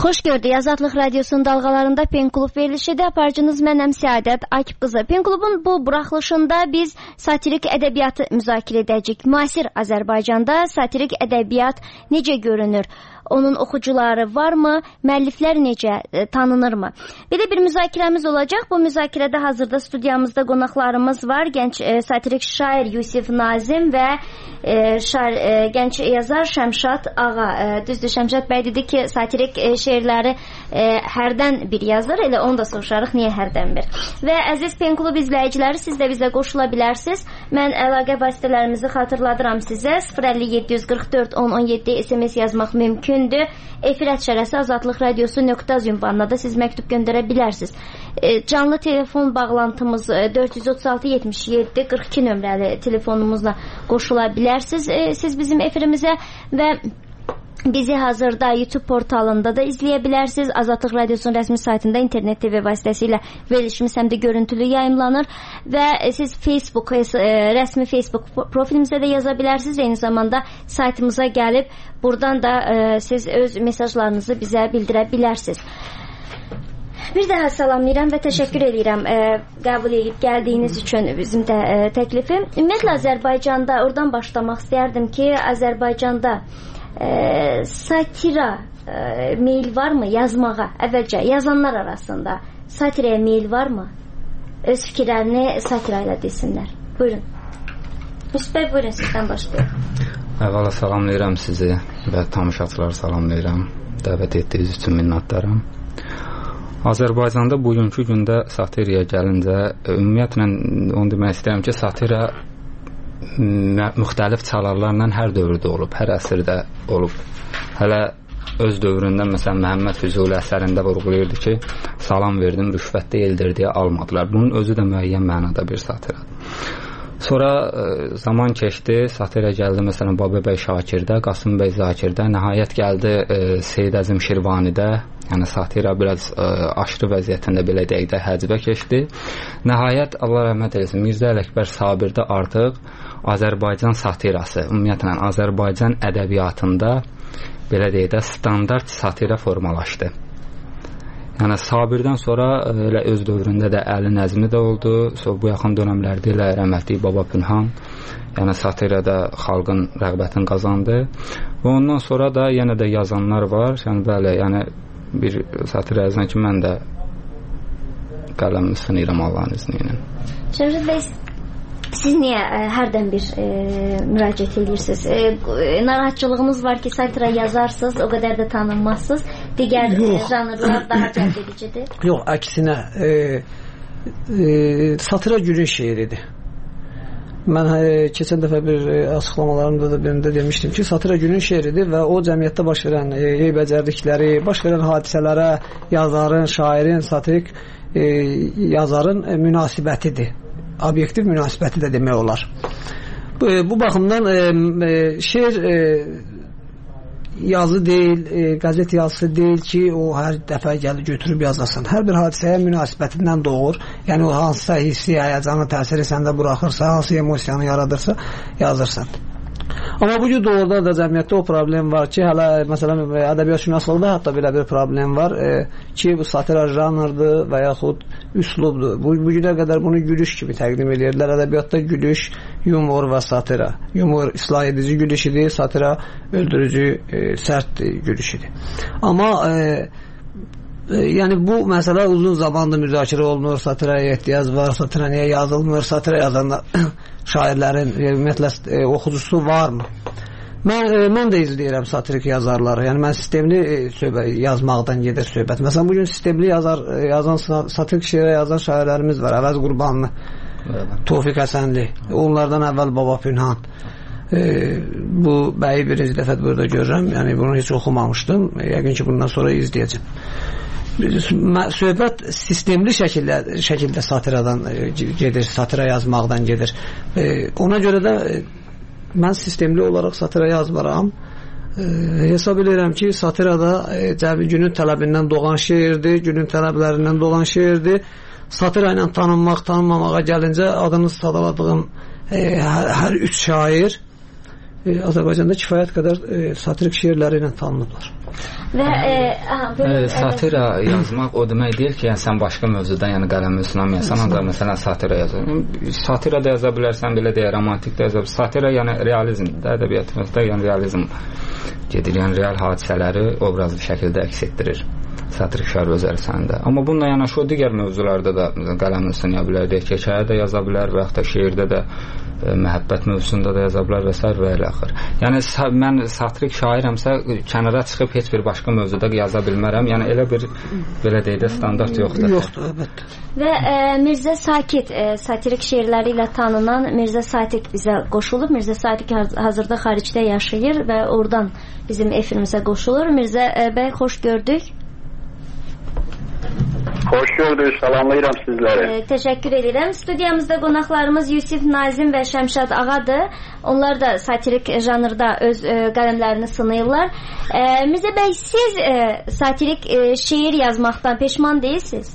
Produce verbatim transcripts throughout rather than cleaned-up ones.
Xoş gördük. Azadlıq Radiosunun dalğalarında Pen Klub verilişidir. Aparıcınız mənəm Səadət Akif qızı. Pen Klubun bu buraxılışında biz satirik ədəbiyyatı müzakirə edəcəyik. Müasir Azərbaycanda satirik ədəbiyyat necə görünür? Onun oxucuları varmı? Müəlliflər necə e, tanınırmı? Belə bir müzakirəmiz olacaq. Bu müzakirədə hazırda studiyamızda qonaqlarımız var. Gənc e, satirik şair Yusif Nazim və e, şair, e, gənc yazar Şəmşad Ağa. E, düzdür, Şəmşad bəy dedi ki, satirik e, şeirləri e, hərdən bir yazır. Elə onu da soruşarıq, niyə hərdən bir? Və əziz Pen Klub izləyiciləri, siz də bizə qoşula bilərsiniz. Mən əlaqə vasitələrimizi xatırladıram sizə. sıfır əlli yeddi yüz qırx dörd on on yeddi S M S yazmaq mümkün. Efir ətşərəsi azadlıq radiosu nöqtə az ünvanına da siz məktub göndərə bilərsiniz. E, canlı telefon bağlantımız e, dörd yüz otuz altı yetmiş yeddi qırx iki nömrəli telefonumuzla qoşula bilərsiniz. E, siz bizim efirimizə və bizi hazırda YouTube portalında da izləyə bilərsiniz. Azadlıq Radiosunun rəsmi saytında internet T V vasitəsilə verilişimiz həm də görüntülü yayımlanır və siz Facebook, e, rəsmi Facebook profilimizə də yaza bilərsiniz. Eyni zamanda saytımıza gəlib buradan da e, siz öz mesajlarınızı bizə bildirə bilərsiniz. Bir daha salamlayıram və təşəkkür edirəm e, qəbul edib gəldiyiniz üçün bizim də e, təklifi. Ümumiyyətlə Azərbaycanda, oradan başlamaq istərdim ki, Azərbaycanda E, satira e, meyil varmı yazmağa? Əvvəlcə yazanlar arasında satiraya meyil varmı? Öz fikirlərini satira ilə desinlər. Buyurun. Müsbət, buyurun, sizdən başlayaq. Əvvəla salamlayıram sizi və tamaşaçıları salamlayıram. Dəvət etdiyiniz üçün minnətdaram. Azərbaycanda bugünkü gündə satiraya gəlincə, ümumiyyətlə onu demək istəyirəm ki, satira müxtəlif çalarlarla hər dövrdə olub, hər əsrdə olub. Hələ öz dövründə məsələn Məhəmməd Füzuli əsərində vurğulayırdı ki, salam verdim, rüşvət deyildir deyə almadılar. Bunun özü də müəyyən mənada bir satiradır. Sonra e, zaman keçdi, satira gəldi məsələn Babə bəy Şakirdə, Qasım bəy Zakirdə, nəhayət gəldi e, Seyid Əzim Şirvanidə. Yəni satira biraz e, aşırı vəziyyətində belə deyək də həcbə keçdi. Nəhayət Allah rəhmət eləsin, Mirzə Ələkbər Sabirdə artıq Azərbaycan satirası, ümumiyyətlə Azərbaycan ədəbiyyatında belə deyək də standart satira formalaşdı. Yəni Sabirdən sonra elə öz dövründə də Əli Nəzmi də oldu. Sonra bu yaxın dönəmlərdə elə rəhmətli Baba Pünhan, yəni satirada xalqın rəğbətini qazandı. Və ondan sonra da yenə də yazanlar var. Yəni bəli, yəni bir satira yazan ki, mən də qələmimi sınıyıram Allahın izni ilə. Şəmşad bəy, siz niyə ə, hərdən bir ə, müraciət edirsiniz? Ə, narahatçılığınız var ki, satira yazarsınız, o qədər də tanınmazsınız. Digər ə, janrlar daha cəlb edicidir. Yox, əksinə e, e, satira gülün şeiridir. Mən e, keçən dəfə bir e, açıqlamalarımda da birində demişdim ki, satira gülün şeiridir və o cəmiyyətdə baş verən e, eybəcərlikləri, baş verən hadisələrə yazarın, şairin, satirik e, yazarın e, münasibətidir. Obyektiv münasibəti də demək olar. Bu, bu baxımdan e, e, şeir e, yazı deyil, e, qəzet yazısı deyil ki, o hər dəfə gəlib götürüb yazasın. Hər bir hadisəyə münasibətindən doğur. Yəni o hansısa hissi, həyəcanı, təsiri səndə buraxırsa, hansı emosiyanı yaradırsa, yazırsan. Amma bu gün doğruda da cəmiyyətdə o problem var ki, hələ məsələn ədəbiyyatşünaslıqda hətta belə bir problem var e, ki, bu satira janrdır və yaxud üslubdur. Bu, bu günə qədər bunu gülüş kimi təqdim edirlər. Ədəbiyyatda gülüş, yumor və satira. Yumor islah edici gülüşüdür, satira öldürücü, e, sərt gülüşüdür. Amma e, e, yəni bu məsələ uzun zamandır müzakirə olunur, satiraya ehtiyac var, satira niyə yazılmır, satira yazanlar şairlərin ümumiyyətlə e, oxucusu varmı? Mən, e, mən də izləyirəm satirik yazarları. Yəni mən sistemli e, söhbət, yazmaqdan gedir söhbət. Məsələn bugün sistemli yazar, e, yazan satirik şeirə yazan şairlərimiz var. Əvəz Qurbanlı, Tofiq Həsənli, onlardan əvvəl Baba Pünhan. E, bu bəyi birinci dəfə burada görürəm. Yəni bunu heç oxumamışdım. E, yəqin ki bundan sonra izləyəcəm. Söhbət sistemli şəkildə, şəkildə satiradan gedir, satira yazmaqdan gedir. E, ona görə də e, mən sistemli olaraq satira yazmaram. E, hesab edirəm ki, satirada e, günün tələbindən doğan şeirdir, günün tələblərindən doğan şeirdir. Satira ilə tanınmaq, tanınmamağa gəlincə adını sadaladığım e, hər, hər üç şair e, Azərbaycanda kifayət qədər e, satirik şeirləri ilə tanınıblar. Və e, aha, e, satira evet. yazmaq o demək deyil ki, yəni sən başqa mövzudan, yəni qələmi sınamayasan, ancaq məsələn satira yazırsan. Satira da yaza bilərsən, belə deyə romantik də yaza bilərsən. Satira yəni realizmdir, ədəbiyyatımızda yəni realizm gedir, yəni real hadisələri obrazlı şəkildə əks etdirir. Satirik şəir öz ərsəndə. Amma bununla yanaşı o digər mövzularda da qələmi sınaya bilər, hekayə də yaza bilər və yaxud da şeirdə də e, məhəbbət mövzusunda da yaza bilər və s. və elə axır. Yəni sa mən satirik şairəmsə kənara çıxıb heç bir başqa mövzuda yaza bilmərəm. Yəni elə bir belə deyək də standart yoxdur. Yoxdur, əlbəttə. Və e, Mirzə Sakit e, satirik şeirləri ilə tanınan Mirzə Sakit bizə qoşulub. Mirzə Sakit hazırda xaricdə yaşayır və oradan bizim efirimizə qoşulur. Mirzə e, bəy, xoş gördük. Xoş gördük, salamlayıram sizləri. E, təşəkkür edirəm. Studiyamızda qonaqlarımız Yusif Nazim və Şəmşad Ağadır. Onlar da satirik janrda öz e, qələmlərini sınayırlar. E, Mirzə bəy, siz e, satirik e, şeir yazmaqdan peşman deyilsiniz?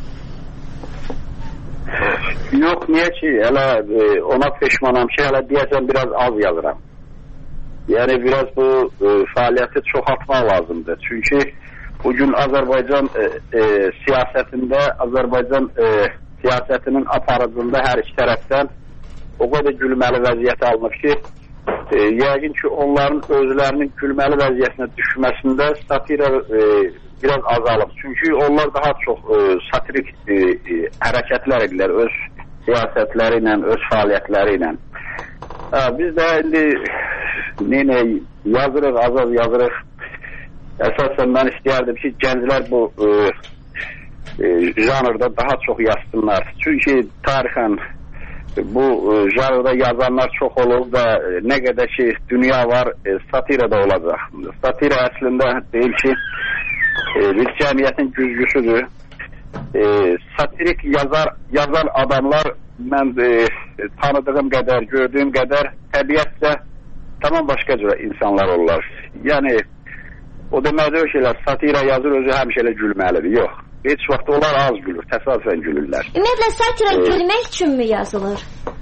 Yox, niyə ki, hələ e, ona peşmanam ki, hələ deyəsən biraz az yazıram. Yəni biraz bu e, fəaliyyəti çoxaltmaq lazımdır. Çünki bugün Azərbaycan e, e, siyasətində, Azərbaycan e, siyasətinin aparıcında hər iki tərəfdən o qədər gülməli vəziyyət alınıb ki, e, yəqin ki, onların özlərinin gülməli vəziyyətinə düşməsində satira e, biraz azalıb. Çünki onlar daha çox e, satirik e, e, hərəkətlər edirlər öz siyasətləri ilə, öz fəaliyyətləri ilə. Ha, biz də indi neylə yazırıq, azaz yazırıq. Əsasən mən istəyərdim ki, gənclər bu e, e, janrda daha çox yazsınlar. Çünki tarixən bu e, janrda yazanlar çox olur və e, nə qədər ki, dünya var, e, satira da olacaq. Satira əslində deyil ki, e, bir cəmiyyətin güzgüsüdür. E, satirik yazar, yazan adamlar mən e, tanıdığım qədər, gördüyüm qədər təbiətlə tamam başqa cürə insanlar olurlar. Yəni, o deməkdir şeylər, satira yazır, özü həmişə gülməlidir. Yox, heç vaxt onlar az gülür, təsadüfən gülürlər. Ümumiyyətlə, satira ee, gülmək üçünmü yazılır?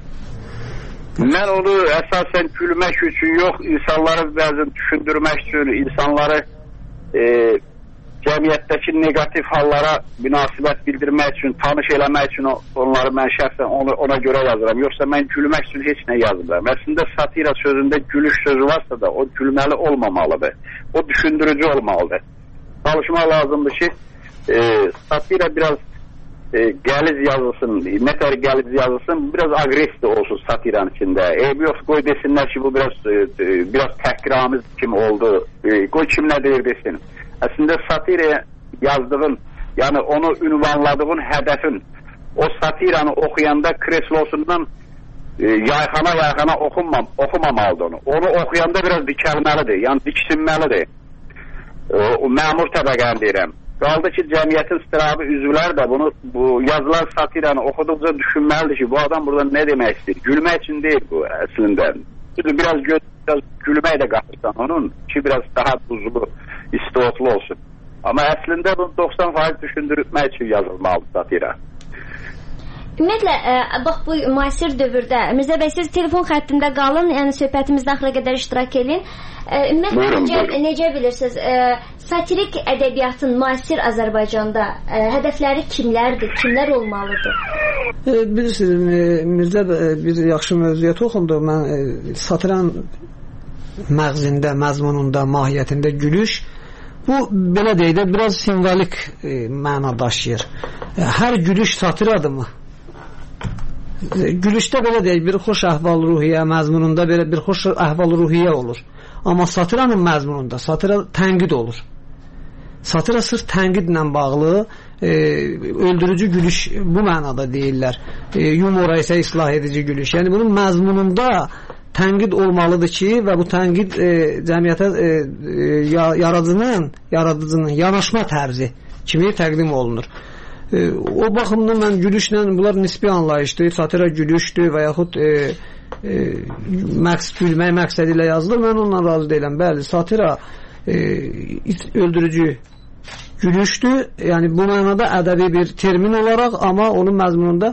Mən onu əsasən gülmək üçün yox, insanları bəzən düşündürmək üçün, insanları e, cəmiyyətdəki negativ hallara münasibət bildirmək üçün, tanış eləmək üçün onları mən şəxsən onu, ona görə yazıram. Yoxsa mən gülmək üçün heç nə yazmıram. Əslində satira sözündə gülüş sözü varsa da o gülməli olmamalıdır. O düşündürücü olmalıdır. Çalışmaq lazımdır ki e, satira biraz e, gəliz yazılsın, nə tər gəliz yazılsın, biraz agresiv olsun satiranın içində. E, yox, qoy desinlər ki, bu biraz e, biraz təhqiramiz kimi oldu. E, qoy kim nə deyir desin. Əslində satira yazdığın, yəni onu ünvanladığın hədəfin, o satiranı oxuyanda kreslosundan e, yayxana yayxana oxunmam, oxumamalıdır onu. Onu oxuyanda biraz dikəlməlidir, yəni diksinməlidir. E, o məmur təbəqəni deyirəm. Qaldı ki, cəmiyyətin istirabı üzvlər də bunu, bu yazılan satiranı oxuduqca düşünməlidir ki, bu adam burada nə demək istəyir? Gülmək üçün deyil bu əslində. Biraz, gö biraz gülmək də qatırsan onun ki, biraz daha buzlu, istiotlu olsun. Amma əslində bunu doxsan faiz düşündürmək üçün yazılmalı satira. Ümumiyyətlə, ə, bax bu müasir dövrdə, Mirzə bəy, siz telefon xəttində qalın, yəni söhbətimizdə axıra qədər iştirak edin. Ümumiyyətlə, necə, necə bilirsiniz, ə, satirik ədəbiyyatın müasir Azərbaycanda ə, hədəfləri kimlərdir, kimlər olmalıdır? E, bilirsiniz, Mirzə bir yaxşı mövzuya toxundu. Mən e, satiran məğzində, məzmununda, mahiyyətində gülüş, bu, belə deyək də, biraz simvolik e, məna daşıyır. E, hər gülüş satiradır mı? E, gülüşdə belə deyək, bir xoş əhval-ruhiyyə, məzmununda belə bir xoş əhval-ruhiyyə olur. Amma satiranın məzmununda satira tənqid olur. Satira sırf tənqidlə bağlı, e, öldürücü gülüş bu mənada deyirlər. E, yumora isə islah edici gülüş. Yəni bunun məzmununda tənqid olmalıdır ki, və bu tənqid e, cəmiyyətə e, e, yaradıcının, yaradıcının yanaşma tərzi kimi təqdim olunur. E, o baxımdan mən gülüşlə, bunlar nisbi anlayışdır, satira gülüşdür və yaxud e, e, məqsəd, gülmək məqsədi ilə yazılır. Mən ondan razı deyiləm. Bəli, satira e, öldürücü gülüşdür. Yəni bu mənada ədəbi bir termin olaraq, amma onun məzmununda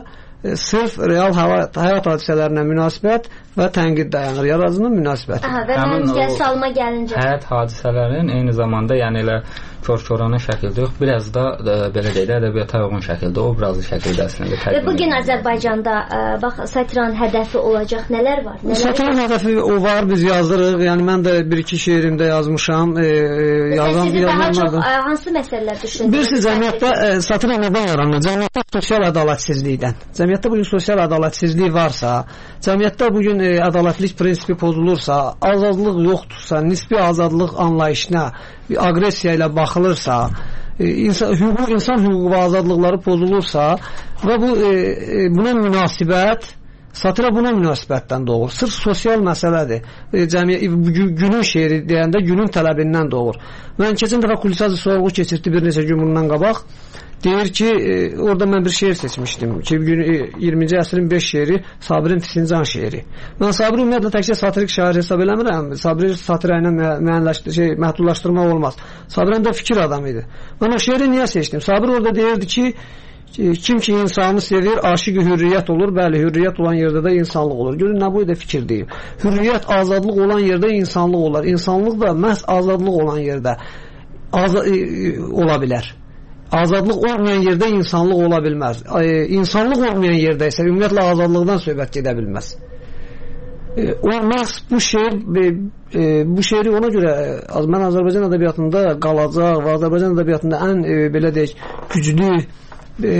e, sırf real həyat, həyat hadisələrinə münasibət və tənqid dayanır. Yaradıcının münasibəti. Aha, və mənim gəl salma gəlincə. Həyat hadisələrin eyni zamanda, yəni elə kör-körana şəkildə yox, biraz da e, belə deyək də ədəbiyyata uyğun şəkildə, obrazlı şəkildə əslində təqdim edilir. Və bu gün Azərbaycanda ə, bax satiranın hədəfi olacaq nələr var? Nələr satiranın hədəfi o var, biz yazırıq. Yəni mən də bir-iki şeirimdə yazmışam. E, e, yazan sizi daha çox ə, hansı məsələlər düşündürür? Bilirsiniz, cəmiyyətdə e, satira nədən yaranır? Cəmiyyətdə sosial ədalətsizlikdən. Cəmiyyətdə bugün sosial ədalətsizlik varsa, cəmiyyətdə bugün e, ədalətlik prinsipi pozulursa, azadlıq yoxdursa, nisbi azadlıq anlayışına, agresiya ilə baxılırsa, insan, hüquq, insan hüququ və azadlıqları pozulursa və bu e, e, buna münasibət, satira buna münasibətdən doğur. Sırf sosial məsələdir. E, cəmiyyət, günün şeiri deyəndə günün tələbindən doğur. Mən keçən dəfə Kulisazı sorğu keçirdi bir neçə gün bundan qabaq. Deyir ki, e, orada mən bir şeir seçmişdim ki, iyirminci əsrin beş şeiri Sabirin Fisincan şeiri. Mən Sabiri ümumiyyətlə təkcə satirik şair hesab eləmirəm. Sabiri satirə ilə müəyyənləşdir, şey, məhdudlaşdırmaq olmaz. Sabir həm də fikir adamı idi. Mən o şeiri niyə seçdim? Sabir orada deyirdi ki, kim ki insanı sevir, aşıqı hürriyyət olur. Bəli, hürriyyət olan yerdə də insanlıq olur. Görün, nə bu da fikir deyil. Hürriyyət, azadlıq olan yerdə insanlıq olar. İnsanlıq da məhz azadlıq olan yerdə aza e, ola bilər. Azadlıq olmayan yerdə insanlıq ola bilməz. E, insanlıq olmayan yerdə isə ümumiyyətlə azadlıqdan söhbət gedə bilməz. E, o məhz bu şeir e, e, bu şeiri ona görə az mən Azərbaycan ədəbiyyatında qalacaq və Azərbaycan ədəbiyyatında ən e, belə deyək güclü e,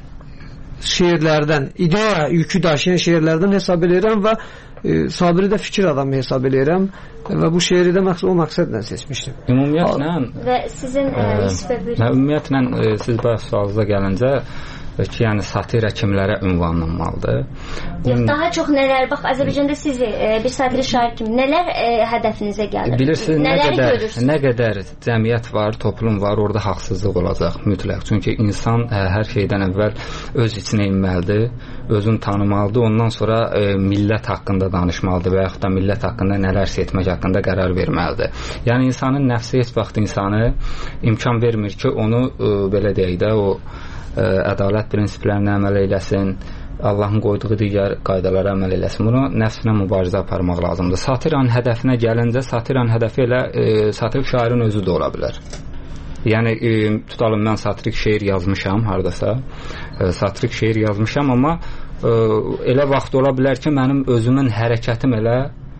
şeirlərdən, ideya yükü daşıyan şeirlərdən hesab edirəm və e, Sabiri də fikir adamı hesab edirəm və bu şeiri də məqsəd o məqsədlə seçmişdim. Ümumiyyətlə və sizin e, Yusuf bəy ümumiyyətlə e, siz bayaq sualınıza gəlincə ki, yəni satira kimlərə ünvanlanmalıdır? Yox, daha çox nələr, bax Azərbaycanda siz e, bir satiri şair kimi nələr e, hədəfinizə gəlir? Bilirsiniz, nə qədər, nə qədər cəmiyyət var, toplum var, orada haqsızlıq olacaq mütləq. Çünki insan ə, hər şeydən əvvəl öz içinə inməlidir, özünü tanımalıdır, ondan sonra ə, millət haqqında danışmalıdır və yaxud da millət haqqında nələr etmək haqqında qərar verməlidir. Yəni insanın nəfsi heç vaxt insanı imkan vermir ki, onu ə, belə deyək də, o ə, ədalət prinsiplərinə əməl eləsin, Allahın qoyduğu digər qaydalara əməl eləsin. Bunu nəfsinə mübarizə aparmaq lazımdır. Satiranın hədəfinə gəlincə, satiranın hədəfi elə e, satirik şairin özü də ola bilər. Yəni e, tutalım mən satirik şeir yazmışam hardasa, e, satirik şeir yazmışam, amma e, elə vaxt ola bilər ki, mənim özümün hərəkətim elə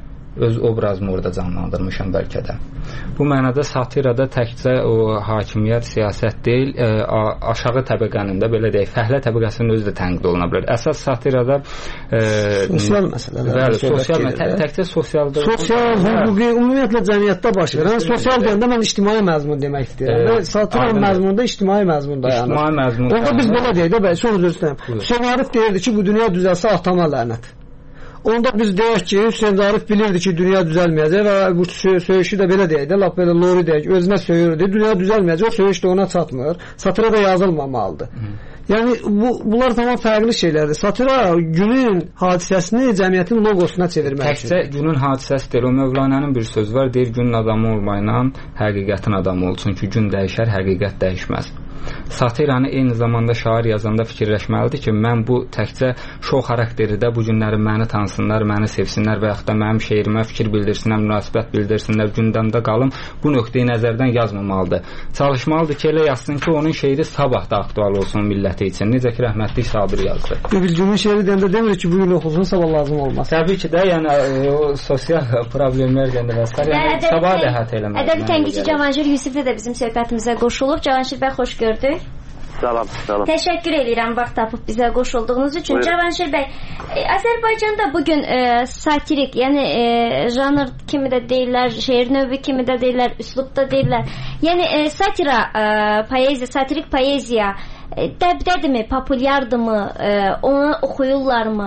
öz obrazımı orada canlandırmışam bəlkə də. Bu mənada satirada təkcə o hakimiyyət, siyasət deyil, ə, aşağı təbəqənin də belə deyək, fəhlə təbəqəsinin özü də tənqid oluna bilər. Əsas satirada ə, sosial məsələlər. Bəli, sosial məsələlər. Təkcə sosialda. Sosial, hüquqi, ümumiyyətlə cəmiyyətdə baş verən. Sosial deyəndə mən ictimai məzmun demək istəyirəm. Və satiranın məzmununda ictimai məzmun dayanır. İctimai məzmun. Orada biz belə deyək də, bəli, çox üzr istəyirəm. Hüseyn Arif deyirdi ki, bu dünya düzəlsə atama lənət. Onda biz deyək ki, Hüseyn Arif bilirdi ki, dünya düzəlməyəcək və bu söyüşü də belə deyək də, lap belə lori deyək, özünə söyürdü, dünya düzəlməyəcək, o söyüş də ona çatmır, satira da yazılmamalıdır. Hı. Yəni, bu, bunlar tamam fərqli şeylərdir. Satira günün hadisəsini cəmiyyətin loqosuna çevirmək üçün. Təkcə günün hadisəsi deyil, o Mövlanənin bir söz var, deyir, günün adamı olmayla həqiqətin adamı ol, çünki gün dəyişər, həqiqət dəyişməz. Satiranı eyni zamanda şair yazanda fikirləşməlidir ki, mən bu təkcə şou xarakterdə bu günləri məni tanısınlar, məni sevsinlər və yaxud da mənim şeirimə fikir bildirsinlər, münasibət bildirsinlər, gündəmdə qalım, bu nöqteyi nəzərdən yazmamalıdır. Çalışmalıdır ki, elə yazsın ki, onun şeiri sabah da aktual olsun milləti üçün. Necə ki, rəhmətli Sabir yazdı. Biz günün şeiri deyəndə demir ki, bu gün oxusun, sabah lazım olmaz. Təbii ki də, yəni o sosial problemlər gəndə və yəni, sabah da əhatə eləməlidir. Ədəbi tənqidçi Cavanşir Yusif də bizim söhbətimizə qoşulub. Cavanşir bəy, xoş gördük. Salam, salam. Təşəkkür edirəm vaxt tapıb bizə qoşulduğunuz üçün. Buyurun. Cavanşir bəy, e, Azərbaycanda bugün e, satirik, yəni e, janr kimi də deyirlər, şeir növü kimi də deyirlər, üslubda deyirlər. Yəni e, satira, e, poeziya, satirik poeziya e, dəbdədirmi, populyardırmı, e, onu oxuyurlarmı?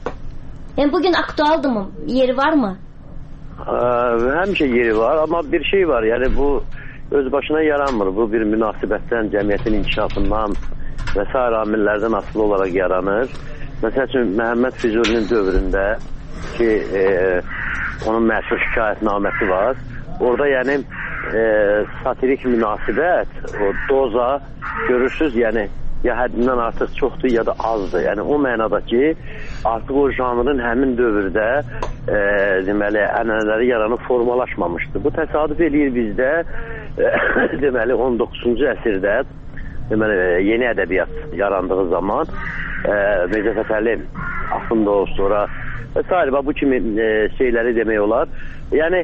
Yəni bugün aktualdırmı, yeri varmı? Ə, həmişə yeri var, amma bir şey var, yəni bu öz başına yaranmır. Bu bir münasibətdən, cəmiyyətin inkişafından və s. amillərdən asılı olaraq yaranır. Məsəl üçün, Məhəmməd Füzulinin dövründə ki, e, onun məşhur şikayətnaməsi var. Orada yəni e, satirik münasibət, o doza görürsüz, yəni ya həddindən artıq çoxdur, ya da azdır. Yəni o mənada ki, artıq o janrın həmin dövrdə e, deməli, ənənələri yaranıb formalaşmamışdı. Bu təsadüf eləyir bizdə e, deməli on doqquzuncu əsrdə deməli, yeni ədəbiyyat yarandığı zaman e, Mirzə Fətəli, Axundov, sonra və s. bu kimi e, şeyləri demək olar. Yəni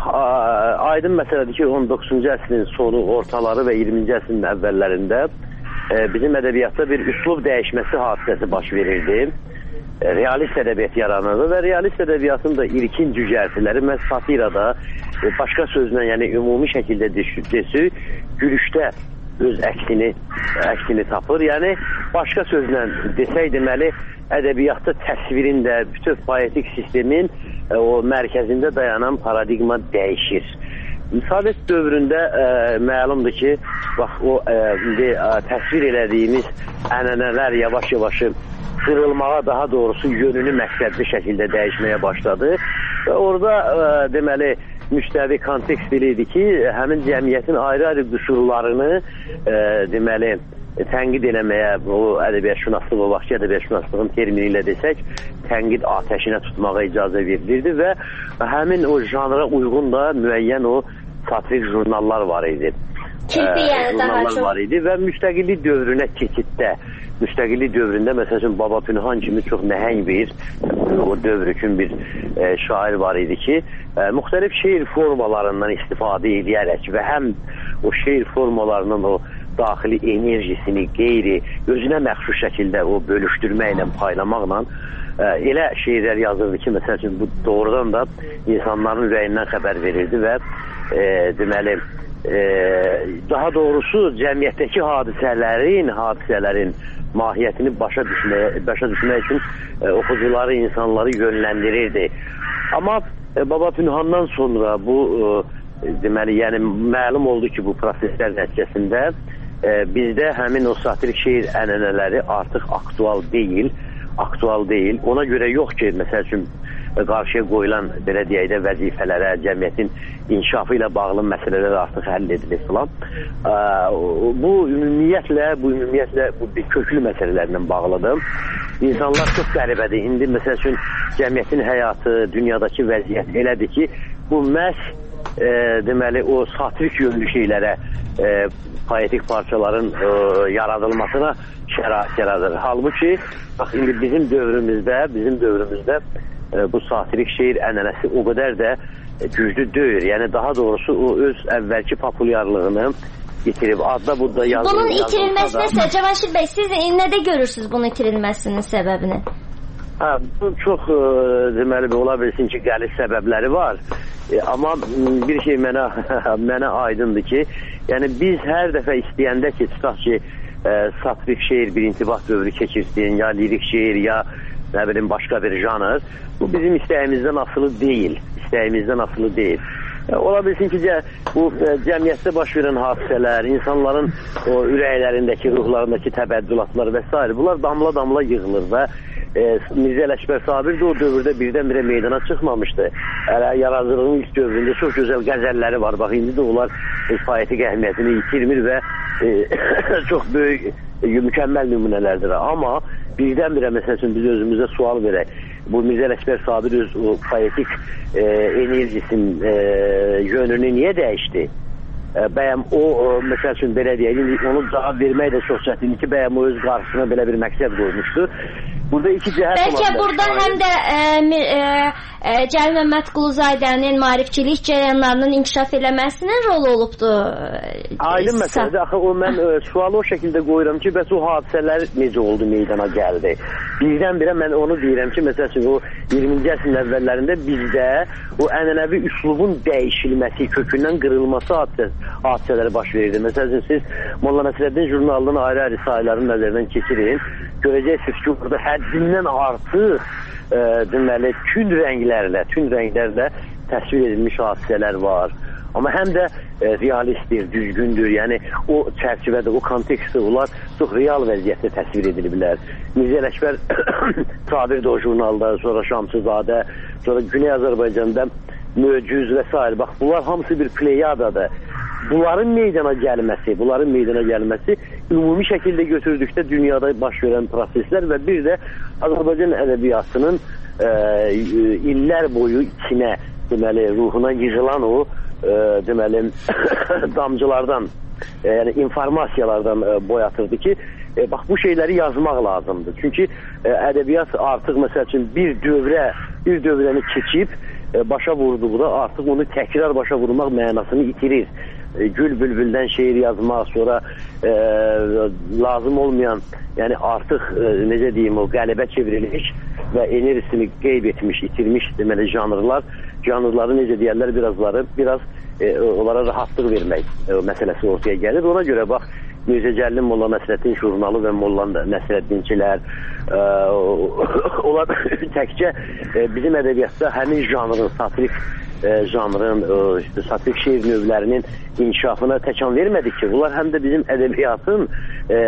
aydın məsələdir ki, on doqquzuncu əsrin sonu, ortaları və iyirminci əsrin əvvəllərində e, bizim ədəbiyyatda bir üslub dəyişməsi hadisəsi baş verirdi. E, realist ədəbiyyat yaranırdı və realist ədəbiyyatın da ilkin cücərtiləri məhz satirada, e, başqa sözlə, yəni ümumi şəkildə desü, gülüşdə öz əksini, əksini tapır. Yəni başqa sözlə desək, deməli, ədəbiyyatda təsvirin də, bütün poetik sistemin e, o mərkəzində dayanan paradigma dəyişir. Sovet dövründə e, məlumdur ki, bax, o e, indi, e, təsvir elədiyimiz ənənələr yavaş-yavaş qırılmağa, daha doğrusu yönünü məqsədli şəkildə dəyişməyə başladı və orada e, deməli, müstəvi kontekst bilirdi ki, həmin cəmiyyətin ayrı-ayrı qüsurlarını e, deməli, tənqid eləməyə, o ədəbiyyatşünaslıq, o vaxtki ədəbiyyatşünaslığın termini ilə desək, tənqid atəşinə tutmağa icazə verilirdi və həmin o janra uyğun da müəyyən o satirik jurnallar var idi. Kirpi, yəni daha çox. Var idi və müstəqillik dövrünə keçiddə, müstəqillik dövründə məsəl üçün Baba Pünhan kimi çox nəhəng bir, o dövr üçün bir e, şair var idi ki, e, müxtəlif şeir formalarından istifadə edərək və həm o şeir formalarının o daxili enerjisini qeyri, özünə məxsus şəkildə o bölüşdürməklə, paylamaqla e, elə şeirlər yazırdı ki, məsəl üçün bu doğrudan da insanların ürəyindən xəbər verirdi və e, deməli, e, daha doğrusu cəmiyyətdəki hadisələrin, hadisələrin mahiyyətini başa düşməyə, başa düşmək üçün e, oxucuları, insanları yönləndirirdi. Amma e, Baba Pünhandan sonra bu e, deməli, yəni məlum oldu ki, bu proseslər nəticəsində e, bizdə həmin o satirik şeir ənənələri artıq aktual deyil, aktual deyil. Ona görə yox ki, məsəl üçün qarşıya qoyulan, belə deyək də, vəzifələrə, cəmiyyətin inkişafı ilə bağlı məsələlər artıq həll edilir filan. Bu ümumiyyətlə, bu ümumiyyətlə bu bir köklü məsələlərlə bağlıdır. İnsanlar çox qəribədir. İndi məsəl üçün cəmiyyətin həyatı, dünyadakı vəziyyət elədir ki, bu məhz e, deməli o satirik yönlü şeylərə, e, poetik parçaların e, yaradılmasına şərait yaradır. Halbuki, bax indi bizim dövrümüzdə, bizim dövrümüzdə e, bu satirik şeir ənənəsi o qədər də güclü deyil. Yəni daha doğrusu o öz əvvəlki populyarlığını itirib, adda budda yazılır. Bunun itirilməsinə isə Cavanşir bəy, siz nədə görürsünüz bunun itirilməsinin səbəbini? Hə, bu çox e, deməli ola bilsin ki, qəliz səbəbləri var. E, amma bir şey mənə mənə aydındır ki, yəni biz hər dəfə istəyəndə ki, tutaq ki, e, satirik şeir bir intibah dövrü keçirsin, ya lirik şeir, ya nə bilim başqa bir janr, bu bizim istəyimizdən asılı deyil. İstəyimizdən asılı deyil. E, ola bilsin ki, bu e, cəmiyyətdə baş verən hadisələr, insanların o ürəklərindəki, ruhlarındakı təbəddülatlar və s. bunlar damla-damla yığılır və e, Mirzə Ələkbər Sabir də o dövrdə birdən-birə meydana çıxmamışdı. Hələ yaradıcılığın ilk dövründə çox gözəl qəzəlləri var. Bax, indi də onlar e, poetik əhəmiyyətini itirmir və e, çox böyük, e, mükəmməl nümunələrdir. Amma birdən-birə məsəl üçün biz özümüzə sual verək. Bu Mirzə Ələkbər Sabir öz o poetik e, enerjisinin e, yönünü niyə dəyişdi? E, bəyəm o, o məsəl üçün belə deyək, onu cavab vermək də çox çətindir ki, bəyəm o öz qarşısına belə bir məqsəd qoymuşdu. Burada iki cəhət olabilir. Bəlkə burada həm də e, e, e, Cəlil Məmmədquluzadənin maarifçilik cərəyanlarının inkişaf eləməsinin rolu olubdu. Aydın məsələdir. Axı o mən e, sualı o şəkildə qoyuram ki, bəs o hadisələr necə oldu, meydana gəldi? Birdən-birə mən onu deyirəm ki, məsəl üçün o iyirminci əsrin əvvəllərində bizdə o ənənəvi üslubun dəyişilməsi, kökündən qırılması hadisə, hadisələri baş verirdi. Məsəl üçün siz Molla Nəsrəddin jurnalının ayrı-ayrı sayılarını nəzərdən keçirin. Görəcəksiniz ki, burada həddindən artıq e, deməli, tünd rənglərlə, tünd rənglərlə təsvir edilmiş hadisələr var. Amma həm də e, realistdir, düzgündür. Yəni o çərçivədə, o kontekstdə onlar çox real vəziyyətdə təsvir ediliblər. Mirzə Ələkbər Sabir də o jurnalda, sonra Şamsızadə, sonra Güney Azərbaycanda Möcüz və s. Bax, bunlar hamısı bir pleyadadır. bunların meydana gəlməsi, bunların meydana gəlməsi ümumi şəkildə götürdükdə dünyada baş verən proseslər və bir də Azərbaycan ədəbiyyatının e, illər boyu içinə, deməli, ruhuna yığılan o e, deməli, damcılardan, e, yəni informasiyalardan e, boyatırdı ki, e, bax bu şeyləri yazmaq lazımdır. Çünki e, ədəbiyyat artıq məsəl üçün bir dövrə, bir dövrəni keçib e, başa vurduğunda artıq onu təkrar başa vurmaq mənasını itirir. Gül bülbüldən şeir yazmaq, sonra e, lazım olmayan, yəni artıq e, necə deyim, o qəlibə çevrilmiş və enerjisini qeyb etmiş, itirmiş deməli janrlar, janrları necə deyərlər, birazları, biraz e, onlara rahatlıq vermək e, məsələsi ortaya gəlir. Ona görə bax, Mirzə Cəlil Molla Nəsrəddin jurnalı və Molla Nəsrəddinçilər e, onlar təkcə e, bizim ədəbiyyatda həmin janrın, satirik e, janrın, e, işte, satirik şeir növlərinin inkişafına təkan vermədik ki, bunlar həm də bizim ədəbiyyatın e,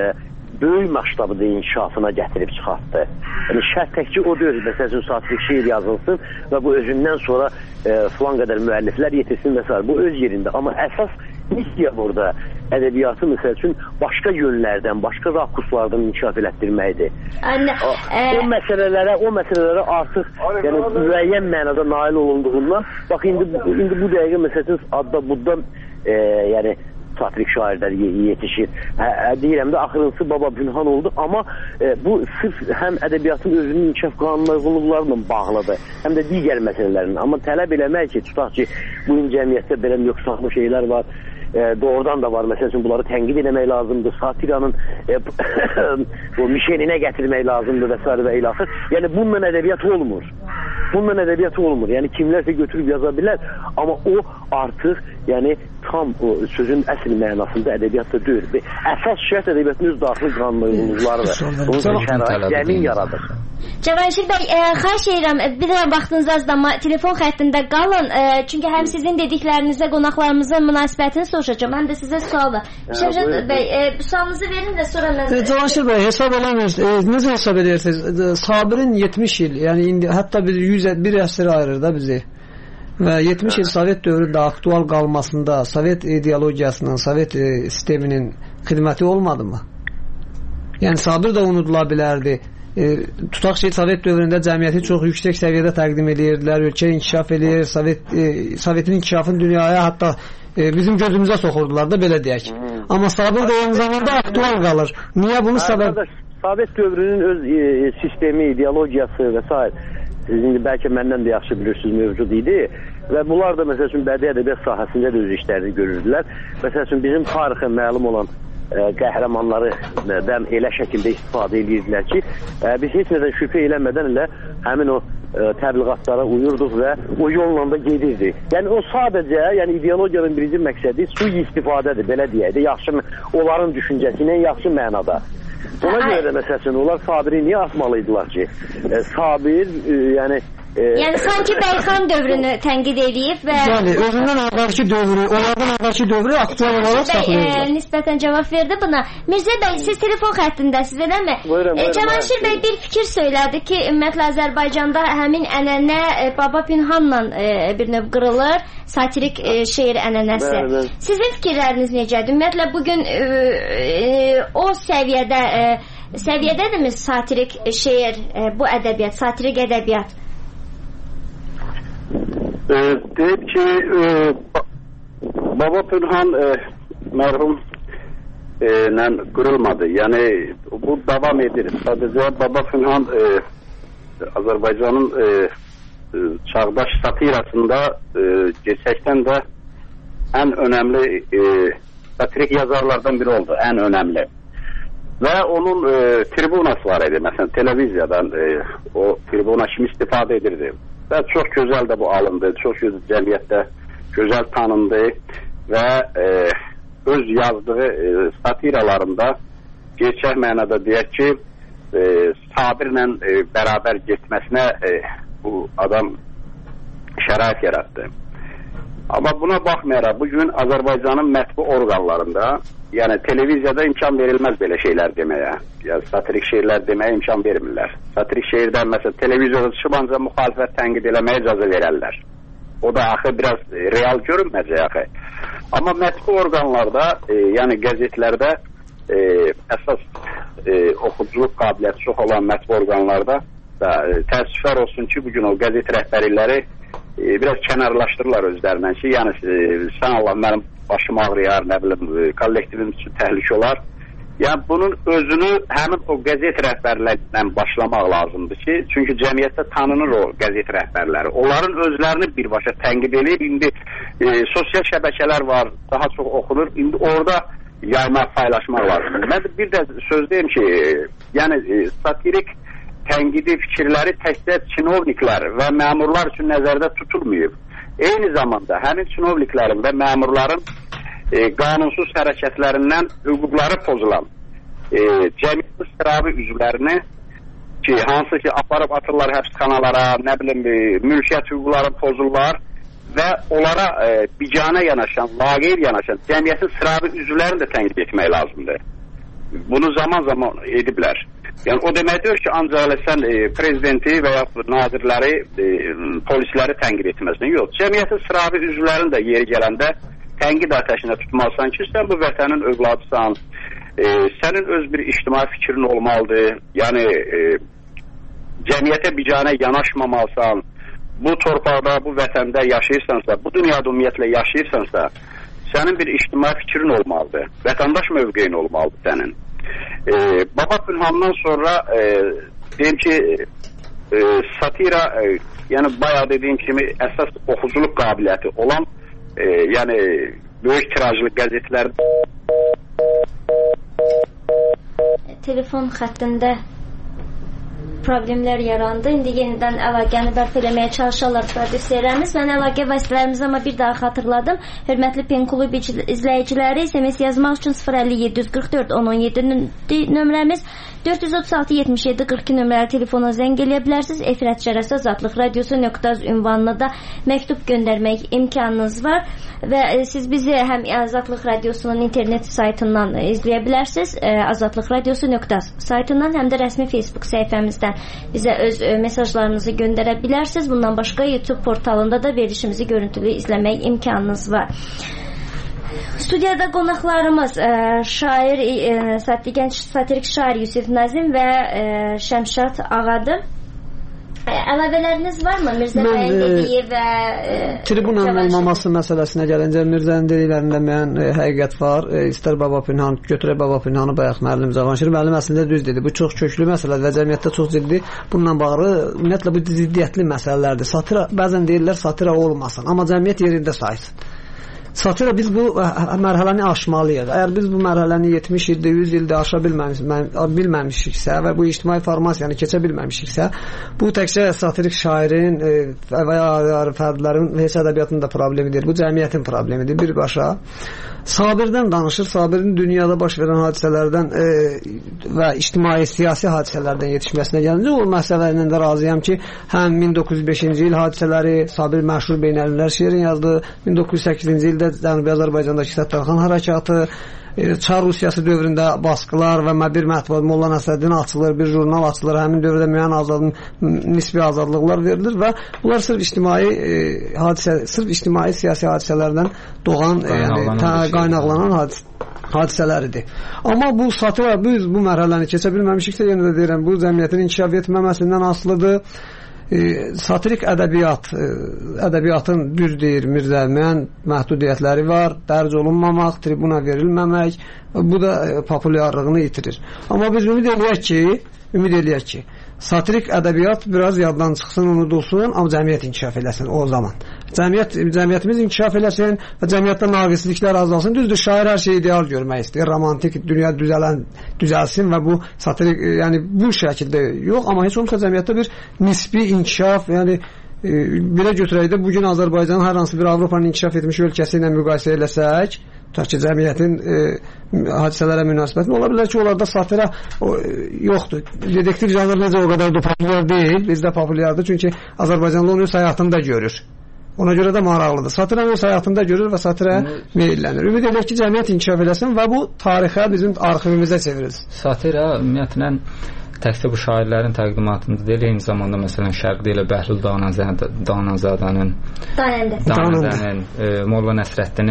böyük maştabıda inkişafına gətirib çıxartdı. Yəni şərt təkcə o deyil, məsələn, satirik şeir yazılsın və bu özündən sonra e, filan qədər müəlliflər yetirsin və s. Bu öz yerində, amma əsas missiya burada ədəbiyyatı məsəl üçün başqa yönlərdən, başqa rakurslardan inkişaf elətdirməkdir. O, o məsələlərə, o məsələlərə artıq yəni müəyyən mənada nail olunduğundan, bax indi indi bu dəqiqə məsələn adda budda e, yəni satirik şairlər yetişir. Hə, deyirəm də axırıncı Baba Pünhan oldu, amma e, bu sırf həm ədəbiyyatın özünün inkişaf qanunlarıyla bağlıdır, həm də digər məsələlərin. Amma tələb eləmək ki, tutaq ki, bu cəmiyyətdə belə yoxsanlı şeylər var, e, doğrudan da var. Məsəl üçün bunları tənqid etmək lazımdır, satiranın e, o mişeninə gətirmək lazımdır və s. və ilaxır. Yəni bununla ədəbiyyat olmur. Bununla ədəbiyyat olmur. Yəni kimlərsə götürüb yaza bilər, amma o artıq yəni tam o sözün əsl mənasında ədəbiyyatda deyil. Əsas şərt ədəbiyyatın öz daxili qanunlarıdır. Onun şərait zəmin yaradır. Cavanşir bəy, e, xahiş edirəm, bir də vaxtınız azdır, amma telefon xəttində qalın. E, çünki həm sizin dediklərinizə qonaqlarımızın münasibətini soruşacağım, həm də sizə sual var. Şəmşad bəy, e, sualınızı verin və sonra mən... E, Cavanşir bəy, hesab eləmirsiniz, e, necə hesab edirsiniz? Sabirin yetmiş il, yəni indi hətta bir yüz bir əsr ayırır da bizi. Və yetmiş il Sovet dövründə aktual qalmasında Sovet ideologiyasının, Sovet e, sisteminin xidməti olmadı mı? Yəni Sabir də unudula bilərdi. E, tutaq ki, Sovet dövründə cəmiyyəti çox yüksək səviyyədə təqdim edirdilər, ölkə inkişaf edir, Sovet, e, Sovetin inkişafını dünyaya hətta e, bizim gözümüzə soxurdular da, belə deyək. Hmm. Amma Sabir də eyni zamanda aktual qalır. Niyə bunu səbəb? Sovet dövrünün öz e, sistemi, ideologiyası və s. Siz indi bəlkə məndən də yaxşı bilirsiniz, mövcud idi və bunlar da məsəl üçün bədii ədəbiyyat sahəsində də öz işlərini görürdülər. Məsəl üçün bizim tarixə məlum olan ə, qəhrəmanlarıdan elə şəkildə istifadə edirdilər ki, ə, biz heç nədən şübhə eləmədən elə həmin o ə, təbliğatlara uyurduq və o yolla da gedirdi. Yəni o sadəcə, yəni ideologiyanın birinci məqsədi sui istifadədir, belə deyək də, yaxşı onların düşüncəsi ilə yaxşı mənada. Ona görə də məsəl üçün onlar Sabiri niyə asmalıydılar ki? E, Sabir, e, yəni e... yəni sanki Bəyxan dövrünü tənqid edib və yəni özündən əvvəlki dövrü, onlardan əvvəlki dövrü aktual olaraq saxlayırlar. E, nisbətən cavab verdi buna. Mirzə bəy, siz telefon xəttindəsiz, eləmi? Buyurun, buyurun. Cavanşir bəy bir fikir söylədi ki, ümumiyyətlə Azərbaycanda həmin ənənə e, Baba Pünhanla e, bir növ qırılır, satirik e, şeir ənənəsi. Bəli, bəli. Sizin fikirləriniz necədir? Ümumiyyətlə bugün e, e, o səviyyədə e, səviyyədədirmi satirik şeir, e, bu ədəbiyyat, satirik ədəbiyyat? E, deyib ki, e, Baba Pünhan e, mərhum e, ilə qırılmadı. Yəni bu davam edir. Sadəcə Baba Pünhan e, Azərbaycanın e, çağdaş satirasında e, gerçəkdən də ən önəmli e, satirik yazarlardan biri oldu. Ən önəmli. Və onun e, tribunası var idi. Məsələn, televiziyadan e, o tribuna kimi istifadə edirdi. Və çox gözəl də bu alındı. Çox gözəl cəmiyyətdə gözəl tanındı və e, öz yazdığı e, satiralarında gerçək mənada deyək ki, e, Sabirlə e, bərabər getməsinə e, bu adam şərait yaratdı. Amma buna baxmayaraq bugün Azərbaycanın mətbu orqanlarında, yəni televiziyada imkan verilməz belə şeylər deməyə. Yəni satirik şeirlər deməyə imkan vermirlər. Satirik şeirdən məsələn televiziyada çıxıb ancaq müxalifət tənqid eləməyə icazə verərlər. O da axı biraz real görünməyəcək axı. Amma mətbu orqanlarda, e, yəni qəzetlərdə e, əsas e, oxuculuq qabiliyyəti çox olan mətbu orqanlarda da e, təəssüflər olsun ki, bugün o qəzet rəhbərlikləri e, biraz kənarlaşdırırlar özlərindən ki, yəni e, sən Allah mənim başım ağrıyar, nə bilim, e, kollektivim üçün təhlükə olar. Yəni bunun özünü həmin o qəzet rəhbərlərindən başlamaq lazımdır ki, çünki cəmiyyətdə tanınır o qəzet rəhbərləri. Onların özlərini birbaşa tənqid edib, indi e, sosial şəbəkələr var, daha çox oxunur, indi orada yaymaq, paylaşmaq lazımdır. Mən bir də söz deyim ki, e, yəni e, satirik tənqidi fikirləri təkcə çinovniklər və məmurlar üçün nəzərdə tutulmayıb. Eyni zamanda həmin çinovniklərin və məmurların E, qanunsuz hərəkətlərindən hüquqları pozulan e, cəmiyyət sıravi üzvlərini ki, hansı ki aparıb atırlar həbsxanalara, nə bilim e, mülkiyyət hüquqları pozurlar və onlara e, biganə yanaşan, laqeyd yanaşan cəmiyyətin sıravi üzvlərini də tənqid etmək lazımdır. Bunu zaman zaman ediblər. Yəni o demək deyir ki, ancaq sən e, prezidenti və ya nazirləri, e, polisləri tənqid etməsin. Yox, cəmiyyətin sıravi üzvlərini də yeri gələndə tənqid ateşinə tutmalısan ki, sən bu vətənin övladısan, e, sənin öz bir ictimai fikrin olmalıdır, yəni e, cəmiyyətə biganə yanaşmamalısan, bu torpaqda, bu vətəndə yaşayırsansa, bu dünyada ümumiyyətlə yaşayırsansa, sənin bir ictimai fikrin olmalıdır, vətəndaş mövqeyin olmalıdır sənin. E, Baba Pünhan'dan sonra e, deyim ki, e, satira, e, yəni bayağı dediyim kimi əsas oxuculuq qabiliyyəti olan E, yəni böyük tirajlı qəzetlər. Telefon xəttində problemlər yarandı. İndi yenidən əlaqəni bərpa eləməyə çalışırlar prodüserlərimiz. Mən əlaqə vasitələrimizi amma bir daha xatırladım. Hörmətli Pen Klub izləyiciləri, S M S yazmaq üçün sıfır əlli yeddi yüz qırx dörd on on yeddi nömrəmiz, dörd yüz otuz altı yetmiş yeddi qırx iki nömrəli telefona zəng eləyə bilərsiniz. Efir ətçərəsi Azadlıq Radiosu nöqtə az ünvanına da məktub göndərmək imkanınız var və e, siz bizi həm Azadlıq Radiosunun internet saytından e, izləyə bilərsiniz, e, Azadlıq Radiosu nöqtə az saytından, həm də rəsmi Facebook səhifəmizdən bizə öz e, mesajlarınızı göndərə bilərsiniz. Bundan başqa YouTube portalında da verilişimizi görüntülü izləmək imkanınız var. Studiyada qonaqlarımız e, şair, e, gənc satirik şair Yusif Nazim və e, Şəmşad Ağadır. E, əlavələriniz varmı Mirzə bəyin dediyi və e, tribunanın olmaması məsələsinə gəlincə Mirzənin dediklərində müəyyən e, həqiqət var. E, istər Baba Pünhan, götürək Baba Pünhanı bayaq müəllim Cavanşir müəllim əslində düz dedi. Bu çox köklü məsələdir və cəmiyyətdə çox ciddi. Bununla bağlı ümumiyyətlə bu ziddiyyətli məsələlərdir. Satira bəzən deyirlər satira olmasın, amma cəmiyyət yerində saysın. Satira biz bu mərhələni aşmalıyıq. Əgər biz bu mərhələni yetmiş ildə, yüz ildə aşa bilməmişiksə və bu ictimai formasiyanı keçə bilməmişiksə, bu təkcə satirik şairin və ya fərdlərin heç ədəbiyyatının da problemidir. Bu cəmiyyətin problemidir birbaşa. Sabirdən danışır. Sabirin dünyada baş verən hadisələrdən e, və ictimai siyasi hadisələrdən yetişməsinə gəlincə o məsələ ilə də razıyam ki, həm min doqquz yüz beşinci il hadisələri, Sabir məşhur Beynəlmiləl şeirin yazdı, min doqquz yüz səkkizinci ildə Cənubi Azərbaycandakı Səttarxan hərəkatı, Çar Rusiyası dövründə baskılar və bir mətbuat Molla Nəsrəddin açılır, bir jurnal açılır, həmin dövrdə müəyyən azadlıq, nisbi azadlıqlar verilir və bunlar sırf ictimai e, hadisə, sırf ictimai siyasi hadisələrdən doğan, yəni qaynaqlanan hadis hadisələridir. Amma bu satira, biz bu mərhələni keçə bilməmişiksə, yenə də deyirəm, bu cəmiyyətin inkişaf etməməsindən asılıdır. E, satirik ədəbiyyat, e, ədəbiyyatın düz deyir Mirzə, müəyyən məhdudiyyətləri var, dərc olunmamaq, tribuna verilməmək, bu da e, populyarlığını itirir. Amma biz ümid eləyək ki, ümid eləyək ki, satirik ədəbiyyat biraz yaddan çıxsın, unudulsun, amma cəmiyyət inkişaf eləsin o zaman. Cəmiyyət, cəmiyyətimiz inkişaf eləsin və cəmiyyətdə naqisliklər azalsın. Düzdür, şair hər şey ideal görmək istəyir, romantik dünya düzələn, düzəlsin və bu satirik, yəni bu şəkildə yox, amma heç olmasa cəmiyyətdə bir nisbi inkişaf, yəni e, belə götürək də bugün Azərbaycanın hər hansı bir Avropanın inkişaf etmiş ölkəsi ilə müqayisə eləsək, tutaq ki, cəmiyyətin e, hadisələrə münasibətin ola bilər ki, onlarda satira o, e, yoxdur. Dedektiv janr necə o qədər də populyar deyil, bizdə populyardır, çünki Azərbaycanlı onu öz həyatında görür. Ona görə də maraqlıdır. Satira öz həyatında görür və satira meyillənir. Ümid edir ki, cəmiyyət inkişaf eləsin və bu tarixə, bizim arxivimizə çevrilsin. Satira ümumiyyətlə təkcə bu şairlərin təqdimatında deyil, eyni zamanda məsələn Şərqdə ilə Bəhlul Danazadənin, Danazadənin, Danəndənin, e, Molla Nəsrəddinin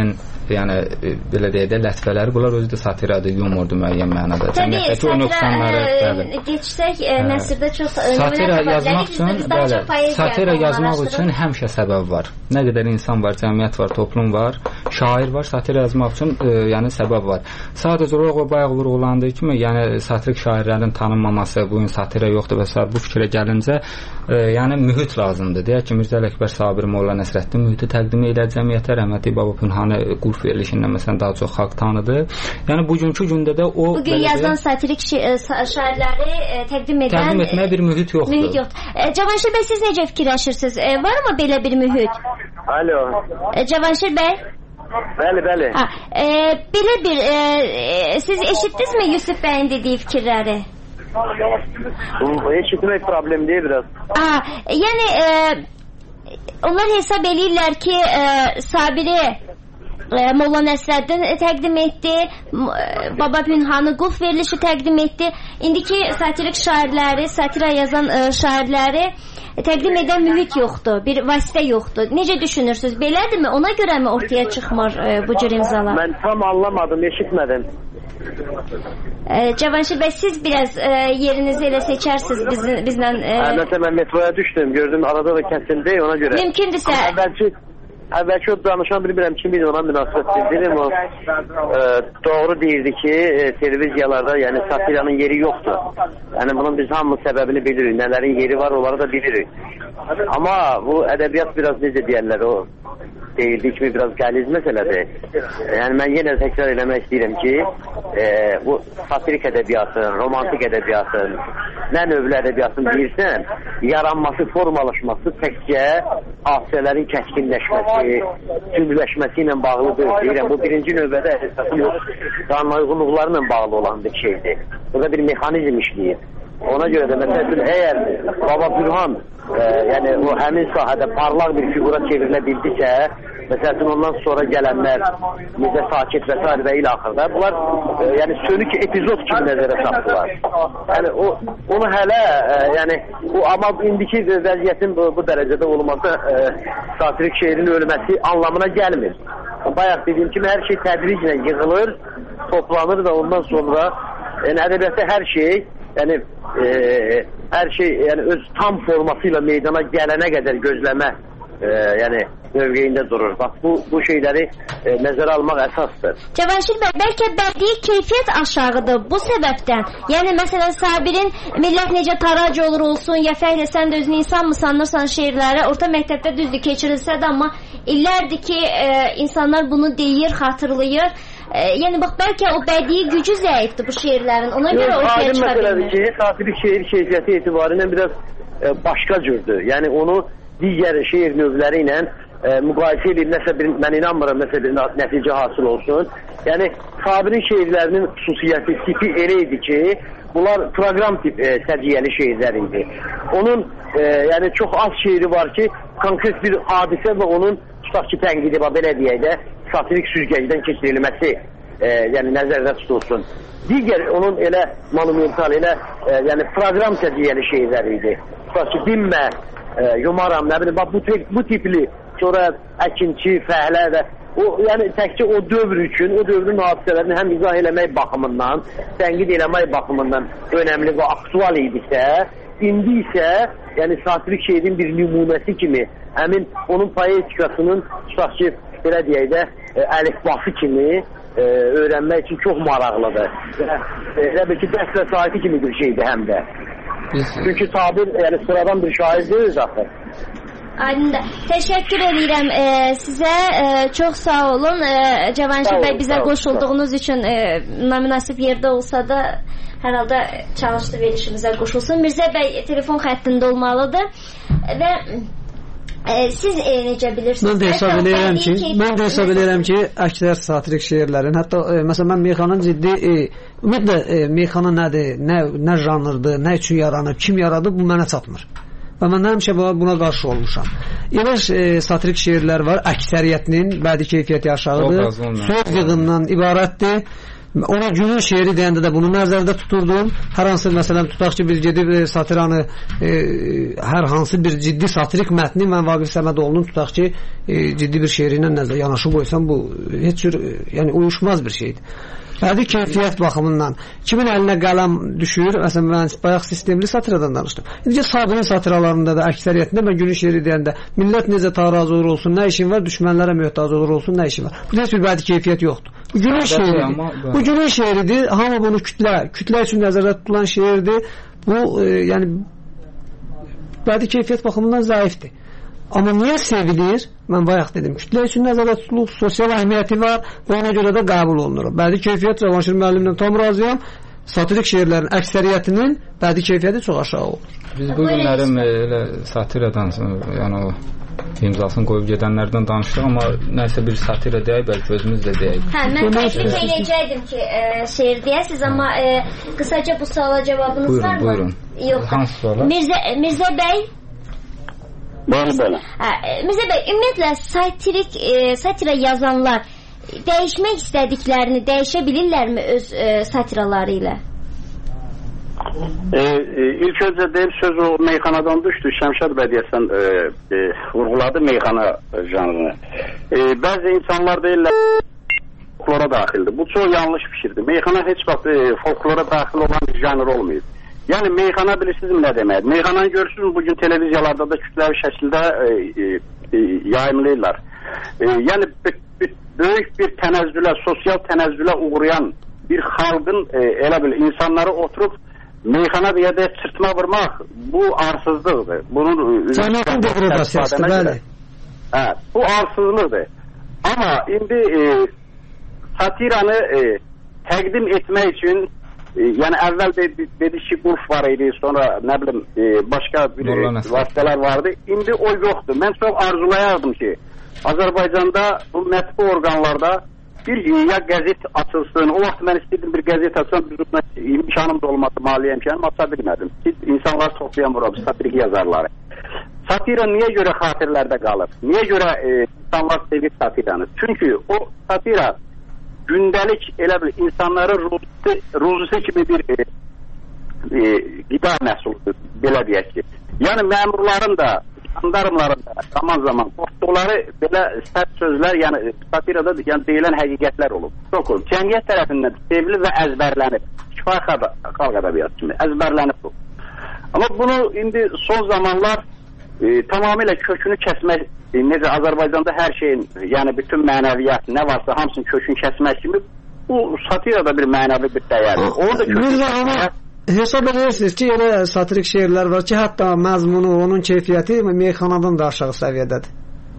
yəni belə deyək də lətifələri, bunlar özü də satiradır, yumordur müəyyən mənada. Təbii, satira geçsək, nəsrdə çox satira yazmaq üçün, bəli, satira yazmaq üçün həmişə səbəb var. Nə qədər insan var, cəmiyyət var, toplum var, şair var, satira yazmaq üçün e, yəni səbəb var. Sadəcə olaraq o bayaq vurğulandığı kimi, yəni satirik şairlərin tanınmaması, bu gün satira yoxdur və s. bu fikrə gəlincə, e, yəni mühit lazımdır. Deyək ki, Mirzə Ələkbər Sabir, Molla Nəsrəddin mühiti təqdim edə cəmiyyətə, rəhmətli Baba Pünhanı qurf verilişindən məsələn daha çox xalq tanıdı. Yəni bugünkü gündə də o bugün yazılan satirik şairləri e, təqdim edən təqdim etməyə bir mühit yoxdur. Mühit yoxdur. E, Cavanşir bəy, siz necə fikirləşirsiniz? E, varmı belə bir mühit? Alo. E, Cavanşir bəy? Bəli, bəli. Ha, e, belə bir e, e, siz eşitdinizmi Yusuf bəyin dediyi fikirləri? Eşitmək problem deyil biraz. Ha, yəni e, onlar hesab eləyirlər ki, e, Sabiri e, Molla Nəsrəddin təqdim etdi, e, Baba Pünhanı qulf verilişi təqdim etdi. İndiki satirik şairləri, satira yazan e, şairləri təqdim edən mühit yoxdur, bir vasitə yoxdur. Necə düşünürsünüz? Belədirmi? Ona görəmi ortaya çıxmır e, bu cür imzalar? Mən tam anlamadım, eşitmədim. E, Cavanşir bəy, siz biraz e, yerinizi elə seçərsiniz biz, bizlə. E... Məsələn, mən metroya düşdüm, gördüm arada da kəsildi, ona görə. Mümkündürsə. Əvvəlki, əvvəlki o danışan bilmirəm kim idi, ona münasibət bildirim. O e, doğru deyirdi ki, e, televiziyalarda yəni satiranın yeri yoxdur. Yəni bunun biz hamı səbəbini bilirik, nələrin yeri var, onları da bilirik. Amma bu ədəbiyyat biraz necə deyərlər, o deyildiyi kimi biraz qəliz məsələdir. Yəni mən yenə təkrar eləmək istəyirəm ki, e, bu satirik ədəbiyyatın, romantik ədəbiyyatın, nə növlə ədəbiyyatın deyirsən, yaranması, formalaşması təkcə hadisələrin kəskinləşməsi, cümləşməsi ilə bağlıdır. Deyirəm, bu birinci növbədə əsasın yox, qanuna uyğunluqlarla bağlı olan bir şeydir. Burada bir mexanizm işləyir. Ona görə də məsələn, əgər Baba Pünhan e, yəni o həmin sahədə parlaq bir figura çevrilə bildisə, məsələn, ondan sonra gələnlər necə sakit və s. və ilə axırda bunlar e, yəni sönük epizod kimi nəzərə çatdılar. Yəni o onu hələ e, yəni o amma indiki vəziyyətin bu, bu dərəcədə olması e, satirik şeirin ölməsi anlamına gəlmir. Bayaq dediyim kimi hər şey tədriclə yığılır, toplanır və ondan sonra yəni ədəbiyyatda hər şey yəni e, hər şey yəni öz tam forması ilə meydana gələnə qədər gözləmə e, yəni mövqeyində durur. Bax bu bu şeyləri e, nəzərə almaq əsasdır. Cavanşir bəy, bəlkə bədii keyfiyyət aşağıdır bu səbəbdən. Yəni məsələn Sabirin millət necə tarac olur olsun, ya fəhlə sən də özünü insan mı sanırsan şeirləri orta məktəbdə düzdür keçirilsə də, amma illərdir ki e, insanlar bunu deyir, xatırlayır. E, yəni bax bəlkə o bədii gücü zəifdir bu şeirlərin. Ona görə Yox, ortaya çıxa bilmir. Ki, satirik şeir keyfiyyəti etibarilə biraz e, başqa cürdür. Yəni onu digər şeir növləri ilə e, müqayisə edib nəsə bir, mən inanmıram nəsə bir nəticə hasil olsun. Yəni Sabirin şeirlərinin xüsusiyyəti, tipi elə idi ki, bunlar proqram tip e, səciyyəli şeirlər idi. Onun e, yəni çox az şeiri var ki, konkret bir hadisə və onun tutaq ki, tənqidi, belə deyək də, satirik süzgəcdən keçirilməsi e, yəni nəzərdə tutulsun. Digər onun elə monumental, elə e, yəni proqram səciyyəli şeylər idi. Tutaq ki, dinmə, e, yumaram, nə bilim, bu, bu tipli, sonra əkinçi, fəhlə və o, yəni təkcə o dövr üçün, o dövrün hadisələrini həm izah eləmək baxımından, tənqid eləmək baxımından önəmli və aktual idisə, indi isə yəni satirik şeirin bir nümunəsi kimi, həmin onun poetikasının tutaq ki, belə deyək də, e, əlifbası kimi e, öyrənmək üçün çox maraqlıdır. Elə bil ki, dərs vəsaiti kimi bir şeydir həm də. Biz... Çünki Sabir yəni, sıradan bir şair deyil zaten. Aydındır. Təşəkkür edirəm e, sizə. E, çox sağ olun. E, Cavanşir bəy bizə qoşulduğunuz üçün e, münasib yerdə olsa da hər halda çalışdı verilişimizə qoşulsun. Mirzə bəy telefon xəttində olmalıdır və e, siz e, necə bilirsiniz? Mən də hesab edirəm ki, mən də hesab edirəm ki, əksər satirik şeirlərin, hətta e, məsələn mən Meyxanın ciddi e, ümumiyyətlə e, Meyxana nədir, nə nə janrdır, nə üçün yaranıb, kim yaradı, bu mənə çatmır. Və mən həmişə buna qarşı olmuşam. Elə e, satirik şeirlər var, əksəriyyətinin bədii keyfiyyəti aşağıdır, söz yığından ibarətdir ona günün şeiri deyəndə də bunu nəzərdə tuturdum. Hər hansı məsələn tutaq ki, bir gedib e, satiranı e, hər hansı bir ciddi satirik mətni mən Vaqif Səmədoğlu'nun tutaq ki, e, ciddi bir şeiri ilə nəzər yanaşı qoysam bu heç cür e, yəni uyuşmaz bir şeydir. Bədii keyfiyyət baxımından kimin əlinə qələm düşür? Məsələn, mən bayaq sistemli satiradan danışdım. İndi Sabir'in satiralarında da əksəriyyətində mən günün şeiri deyəndə millət necə taraz olur olsun, nə işin var, düşmənlərə möhtac olur olsun, nə işin var. Bu heç bir bədii keyfiyyət yoxdur. Bu günün şeiridir. Bu günün şeiridir. Hamı bunu kütlə, kütlə üçün nəzərdə tutulan şeirdir. Bu, e, yəni bədii keyfiyyət baxımından zəifdir. Amma niyə sevilir? Mən bayaq dedim, kütlə üçün nəzərdə tutulub, sosial əhəmiyyəti var və ona görə də qəbul olunur. Bədii keyfiyyət Cavanşir müəllimlə tam razıyam. Satirik şeirlərin əksəriyyətinin bədii keyfiyyəti çox aşağı olur. Biz bu günlərim elə satiradan, yəni o imzasını qoyub gedənlərdən danışdıq, amma nəsə bir satira deyək, bəlkə özümüz də deyək. Hə, mən təklif edəcəkdim ki, e, şeir deyəsiz, amma e, qısaca bu suala cavabınız var mı? Buyurun, buyurun. Yox. Hansı suala? Mirzə, Mirzə bəy Bəli, bəli. Hə, Mirzə bəy, ümumiyyətlə satirik, e, satira yazanlar dəyişmək istədiklərini dəyişə bilirlərmi öz e, satiraları ilə? E, e, ilk öncə deyim, söz o meyxanadan düşdü. Şəmşad bəy deyəsən e, e, vurğuladı meyxana janrını. E, bəzi insanlar deyirlər folklora daxildir. Bu çox yanlış fikirdir. Meyxana heç vaxt e, folklora daxil olan bir janr olmayıb. Yəni meyxana bilirsiniz nə demək? Meyxananı görürsünüz bugün televiziyalarda da kütləvi şəkildə e, e, yayımlayırlar. E, yəni böyük bir tənəzzülə, sosial tənəzzülə uğrayan bir xalqın e, elə bil insanları oturub meyxana deyə də çırtma vurmaq bu arsızlıqdır. Bunun Cəmiyyətin degradasiyasıdır, bəli. Hə, bu arsızlıqdır. Amma indi e, satiranı e, təqdim etmək üçün E, yəni əvvəl dedi, dedi ki, qulf var idi, sonra nə bilim e, başqa bir vasitələr vardı. İndi o yoxdur. Mən çox arzulayardım ki, Azərbaycanda bu mətbu orqanlarda bir e, ya qəzet açılsın. O vaxt mən istəyirdim bir qəzet açsam, bir imkanım da olmadı, maliyyə imkanım aça bilmədim. İnsanlar toplayan bura, satirik yazarları. Satira niyə görə xatirlərdə qalır? Niyə görə e, insanlar sevir satiranı? Çünki o satira gündəlik elə bir insanların ruzusu, ruzusu kimi bir e, e, qida məhsuludur, belə deyək ki. Yəni məmurların da, jandarmların da zaman zaman qorxduqları belə sərt sözlər, yəni satirada yəni, deyilən həqiqətlər olub. Çox olub. Cəmiyyət tərəfindən sevilir və əzbərlənib. Kifayət xalq ədəbiyyatı kimi əzbərlənib bu. Amma bunu indi son zamanlar e, tamamilə kökünü kəsmək, e, necə Azərbaycanda hər şeyin, yəni bütün mənəviyyat, nə varsa hamısının kökünü kəsmək kimi bu satirada bir mənəvi bir dəyərdir. Onu da kökünü hesab edirsiniz ki, elə satirik şeirlər var ki, hətta məzmunu, onun keyfiyyəti meyxanadan da aşağı səviyyədədir.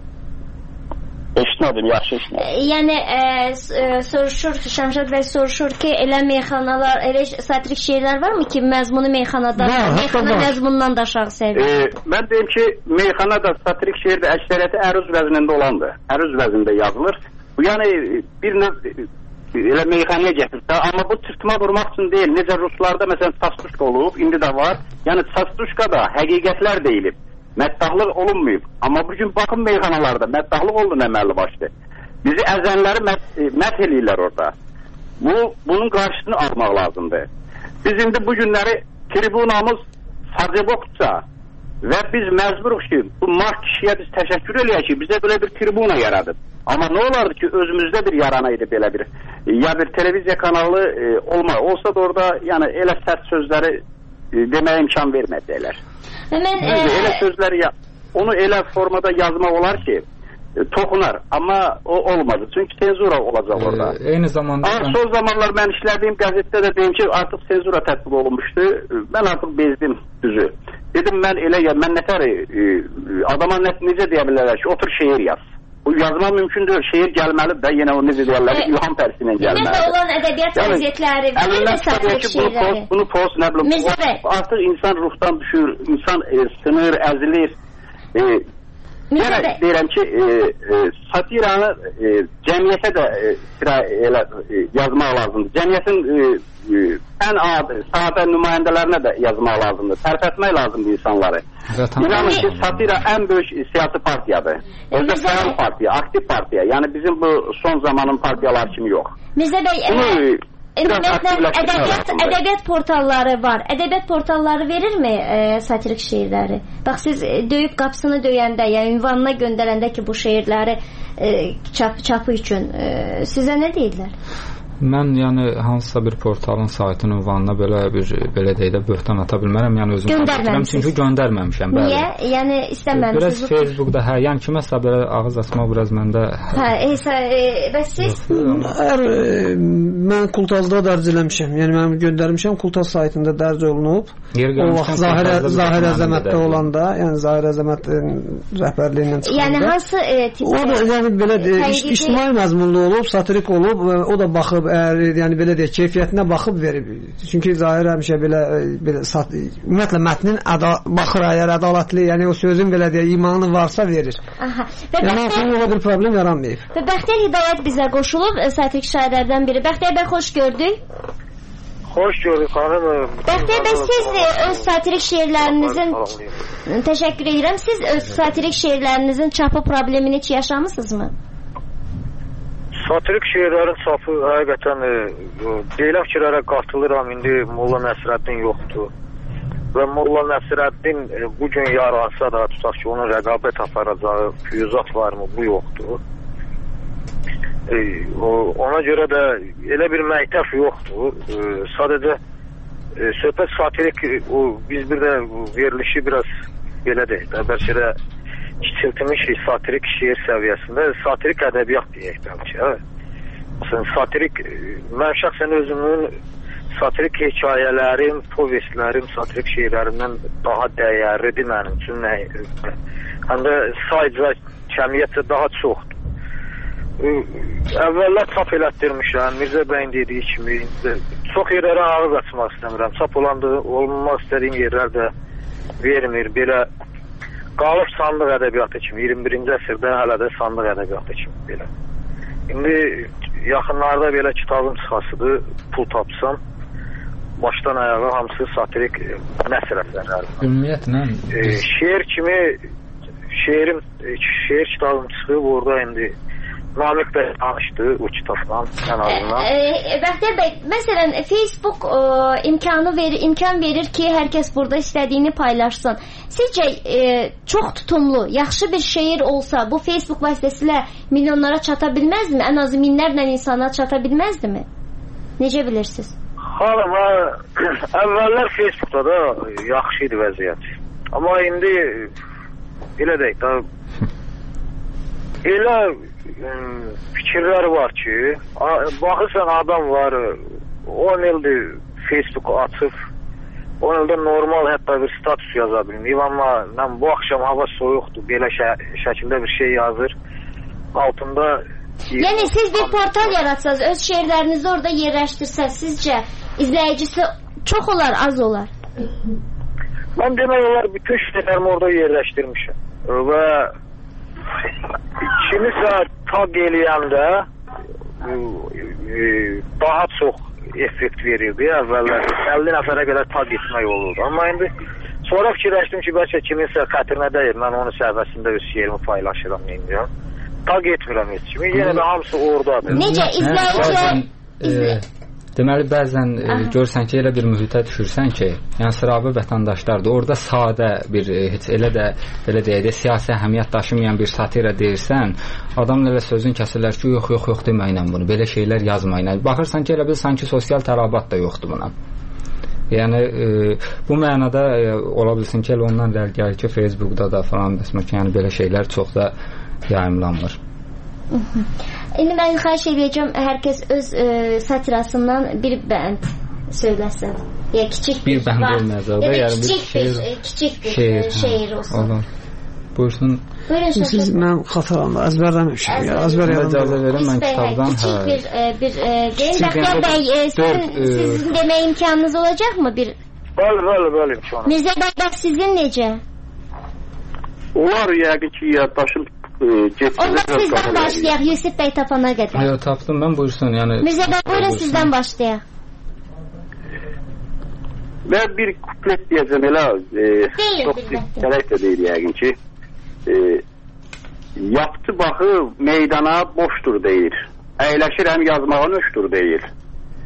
Eşitmədim, yaxşı eşitmədim. Yəni e, e, soruşur ki, Şəmşad bəy soruşur ki, elə meyxanalar, elə satirik şeirlər varmı ki, məzmunu meyxanadan, var, meyxana məzmunundan da aşağı səviyyədə? E, mən deyim ki, meyxana da satirik şeirdə əksəriyyəti əruz vəznində olandır. Əruz vəznində yazılır. Bu yəni bir növ elə meyxanaya gətirsə, amma bu çırtma vurmaq üçün deyil. Necə ruslarda məsələn çastuşka olub, indi də var. Yəni çastuşka da həqiqətlər deyilib. Məddahlıq olunmayıb. Amma bugün baxın meyxanalarda məddahlıq oldu əməlli başlı. Bizi əzənləri mət, mət eləyirlər orada. Bu, bunun qarşısını almaq lazımdır. Biz indi bu günləri tribunamız saciboksa və biz məcburuq ki, bu mark kişiyə biz təşəkkür eləyək ki, bizə belə bir tribuna yaradıb. Amma nə olardı ki, özümüzdə bir yaranaydı belə bir, ya bir televiziya kanalı e, olma, olsa da orada yəni elə sərt sözləri e, deməyə imkan vermədilər. Mən, e... Elə sözləri, ya, onu elə formada yazmaq olar ki, e, toxunar, amma o olmadı. Çünki senzura olacaq orada. E, eyni zamanda... Ama son zamanlar mən işlədiyim qəzetdə də deyim ki, artıq senzura tətbiq olunmuşdu. Mən artıq bezdim düzü. Dedim, mən elə, ya, mən nətər e, adama nə, necə deyə bilərlər ki, otur şeir yaz. Bu yazma mümkündür. Şeir gəlməlidir də, yenə o necə deyərlər, e, ilham tərsinə gəlməlidir. Necə olan ədəbiyyat vəziyyətləri, yəni, və satirik şeirləri. Bunu post, nə bilim, artıq insan ruhdan düşür, insan e, sınır, əzilir. E, yəni, deyirəm ki, e, e, satiranı e, cəmiyyətə də e, elə, e, yazmaq lazımdır. Cəmiyyətin e, e, ən adi, sadə nümayəndələrinə də yazmaq lazımdır. Tərpətmək lazımdır insanları. İnanın ki, satira ən böyük siyasi partiyadır. Özdə fəal partiya, aktiv partiya. Yəni bizim bu son zamanın partiyalar kimi yox. Mirzə bəy, Bunu, Ümumiyyətlə ədəbiyyat, ədəbiyyat portalları var. Ədəbiyyat portalları verirmi e, satirik şeirləri? Bax siz e, döyüb qapısını döyəndə, yəni ünvanına göndərəndə ki, bu şeirləri e, çap, çapı üçün e, sizə nə deyirlər? Mən yəni hansısa bir portalın saytının ünvanına belə bir belə deyək də böhtan ata bilmərəm. Yəni özüm göndərmirəm çünki göndərməmişəm. Bəli. Niyə? Yəni istəməmisiniz? Biraz Facebookda hə, yəni kiməsə belə ağız açmaq biraz məndə. Hə, e, bəs siz? Əgər e, mən Kultazda dərc eləmişəm. Yəni mən göndərmişəm, Kultaz saytında dərc olunub. O vaxt Zahir Zahir Əzəmətdə olanda, yəni Zahir Əzəmətin rəhbərliyindən çıxanda. Yəni hansı e, tipdə? O da yəni belə iş, ictimai məzmunlu olub, satirik olub, o da baxıb əgər yəni belə deyək, keyfiyyətinə baxıb verib. Çünki Zahir həmişə belə belə sat, ümumiyyətlə mətnin əda, baxır əgər ədalətli, yəni o sözün belə deyək, imanı varsa verir. Aha. Və yəni aslında bir problem yaranmayıb. Və Bəxtiyar Hidayət bizə qoşulub, satirik şairlərdən biri. Bəxtiyar bəy, xoş gördük. Xoş gördük xanım. Bəxtiyar bəy, siz də öz satirik şeirlərinizin təşəkkür edirəm. Siz öz satirik şeirlərinizin çapı problemini heç yaşamısınızmı? Satirik şeirlərin çapı həqiqətən e, deyiləm ki, qatılıram, indi Molla Nəsrəddin yoxdur. Və Molla Nəsrəddin e, bugün yaransa da, tutaq ki, onun rəqabət aparacağı füyuzat varmı, bu yoxdur. E, o, ona görə də elə bir məktəb yoxdur. E, sadəcə e, söhbət satirik, o, biz bir də verilişi biraz belə deyək də, bəlkə də kiçiltilmiş satirik şeir səviyyəsində satirik ədəbiyyat deyək bəlkə. Hə? Məsələn, satirik, mən şəxsən özümün satirik hekayələrim, povestlərim, satirik şeirlərimdən daha dəyərlidir mənim üçün. Həm də sayca, kəmiyyətcə daha çoxdur. Əvvəllər çap elətdirmişəm, Mirzə bəyin dediyi kimi. Çox yerlərə ağız açmaq istəmirəm. Çap olanda olmaq istədiyim yerlər də vermir, belə qalıb sandıq ədəbiyyatı kimi, iyirmi birinci əsrdə hələ də sandıq ədəbiyyatı kimi belə. İndi yaxınlarda belə kitabın çıxasıdır, pul tapsam, başdan ayağa hamısı satirik nəsr əsərlərdir. Ümumiyyətlə e, şeir kimi şeirim, şeir kitabım çıxıb orada indi Namiq bəy danışdı o kitabdan ən azından. E, Bəxtiyar bəy, məsələn Facebook e, imkanı verir, imkan verir ki, hər kəs burada istədiyini paylaşsın. Sizcə e, çox tutumlu, yaxşı bir şeir olsa, bu Facebook vasitəsilə milyonlara çata bilməzdimi? Ən azı minlərlə insana çata bilməzdimi? Necə bilirsiniz? Xanım, əvvəllər Facebookda da yaxşı idi vəziyyət. Amma indi elə deyək də elə fikirlər var ki, baxırsan adam var on ildir Facebook'u açıb, on ildə normal hətta bir status yaza bilməyib, amma mən bu axşam hava soyuqdur, belə şə şəkildə bir şey yazır, altında... Yəni siz bir portal yaratsanız, öz şeirlərinizi orada yerləştirsəz, sizcə izləyicisi çox olar, az olar? Mən demək olar, bütün şeirlərimi orada yerləşdirmişim və kimisə tag eləyəndə daha çox effekt verirdi. Əvvəllər əlli nəfərə qədər tag etmək olurdu. Amma indi sonra fikirləşdim ki, bəlkə kiminsə xətrinə dəyir. Mən onun səhifəsində öz şeirimi paylaşıram indi. Tag etmirəm heç kimi. Yenə də hamısı oradadır. Necə izləyicilər? İzlə... Deməli, bəzən e, görsən ki, elə bir mühitə düşürsən ki, yəni sıravi vətəndaşlardır, orada sadə bir, e, heç elə də, belə deyək də, siyasi əhəmiyyət daşımayan bir satira deyirsən, adamın elə sözün kəsirlər ki, yox, yox, yox deməklə bunu, belə şeylər yazmayla. Baxırsan ki, elə bil sanki sosial tələbat da yoxdur buna. Yəni, e, bu mənada e, ola bilsin ki, elə ondan rəl gəlir ki, Facebookda da falan, bəsmə ki, yəni belə şeylər çox da yayımlanmır. İndi mən xahiş edəcəm, hər kəs öz e, satirasından bir bənd söyləsin. Ya kiçik bir bənd olmaz o da, yəni bir şeir, kiçik bir şeir, şeir olsun. Olur. Buyursun. Buyurun. Siz mən xatırlamıram, əzbərləmişəm. Ya, əzbər icazə verin mən kitabdan. Kiçik bir bir deyim. Bəxtiyar bəy, sizin sizin demək imkanınız olacaqmı bir? Bəli, bəli, bəli imkanım. Mirzə bəy, sizin necə? Onlar yəqin ki, yaddaşım Onda sizdən başlayaq, Yusuf bəy tapana qədər. Yox, tapdım mən, buyursun. Yəni, Mirzə bəy, buyurun sizdən başlayaq. Mən bir kuplet deyəcəm elə, e, çox gələk də deyil yəqin ki, e, yaptı baxı meydana boşdur deyir, əyləşir həm yazmağa nöşdür deyir.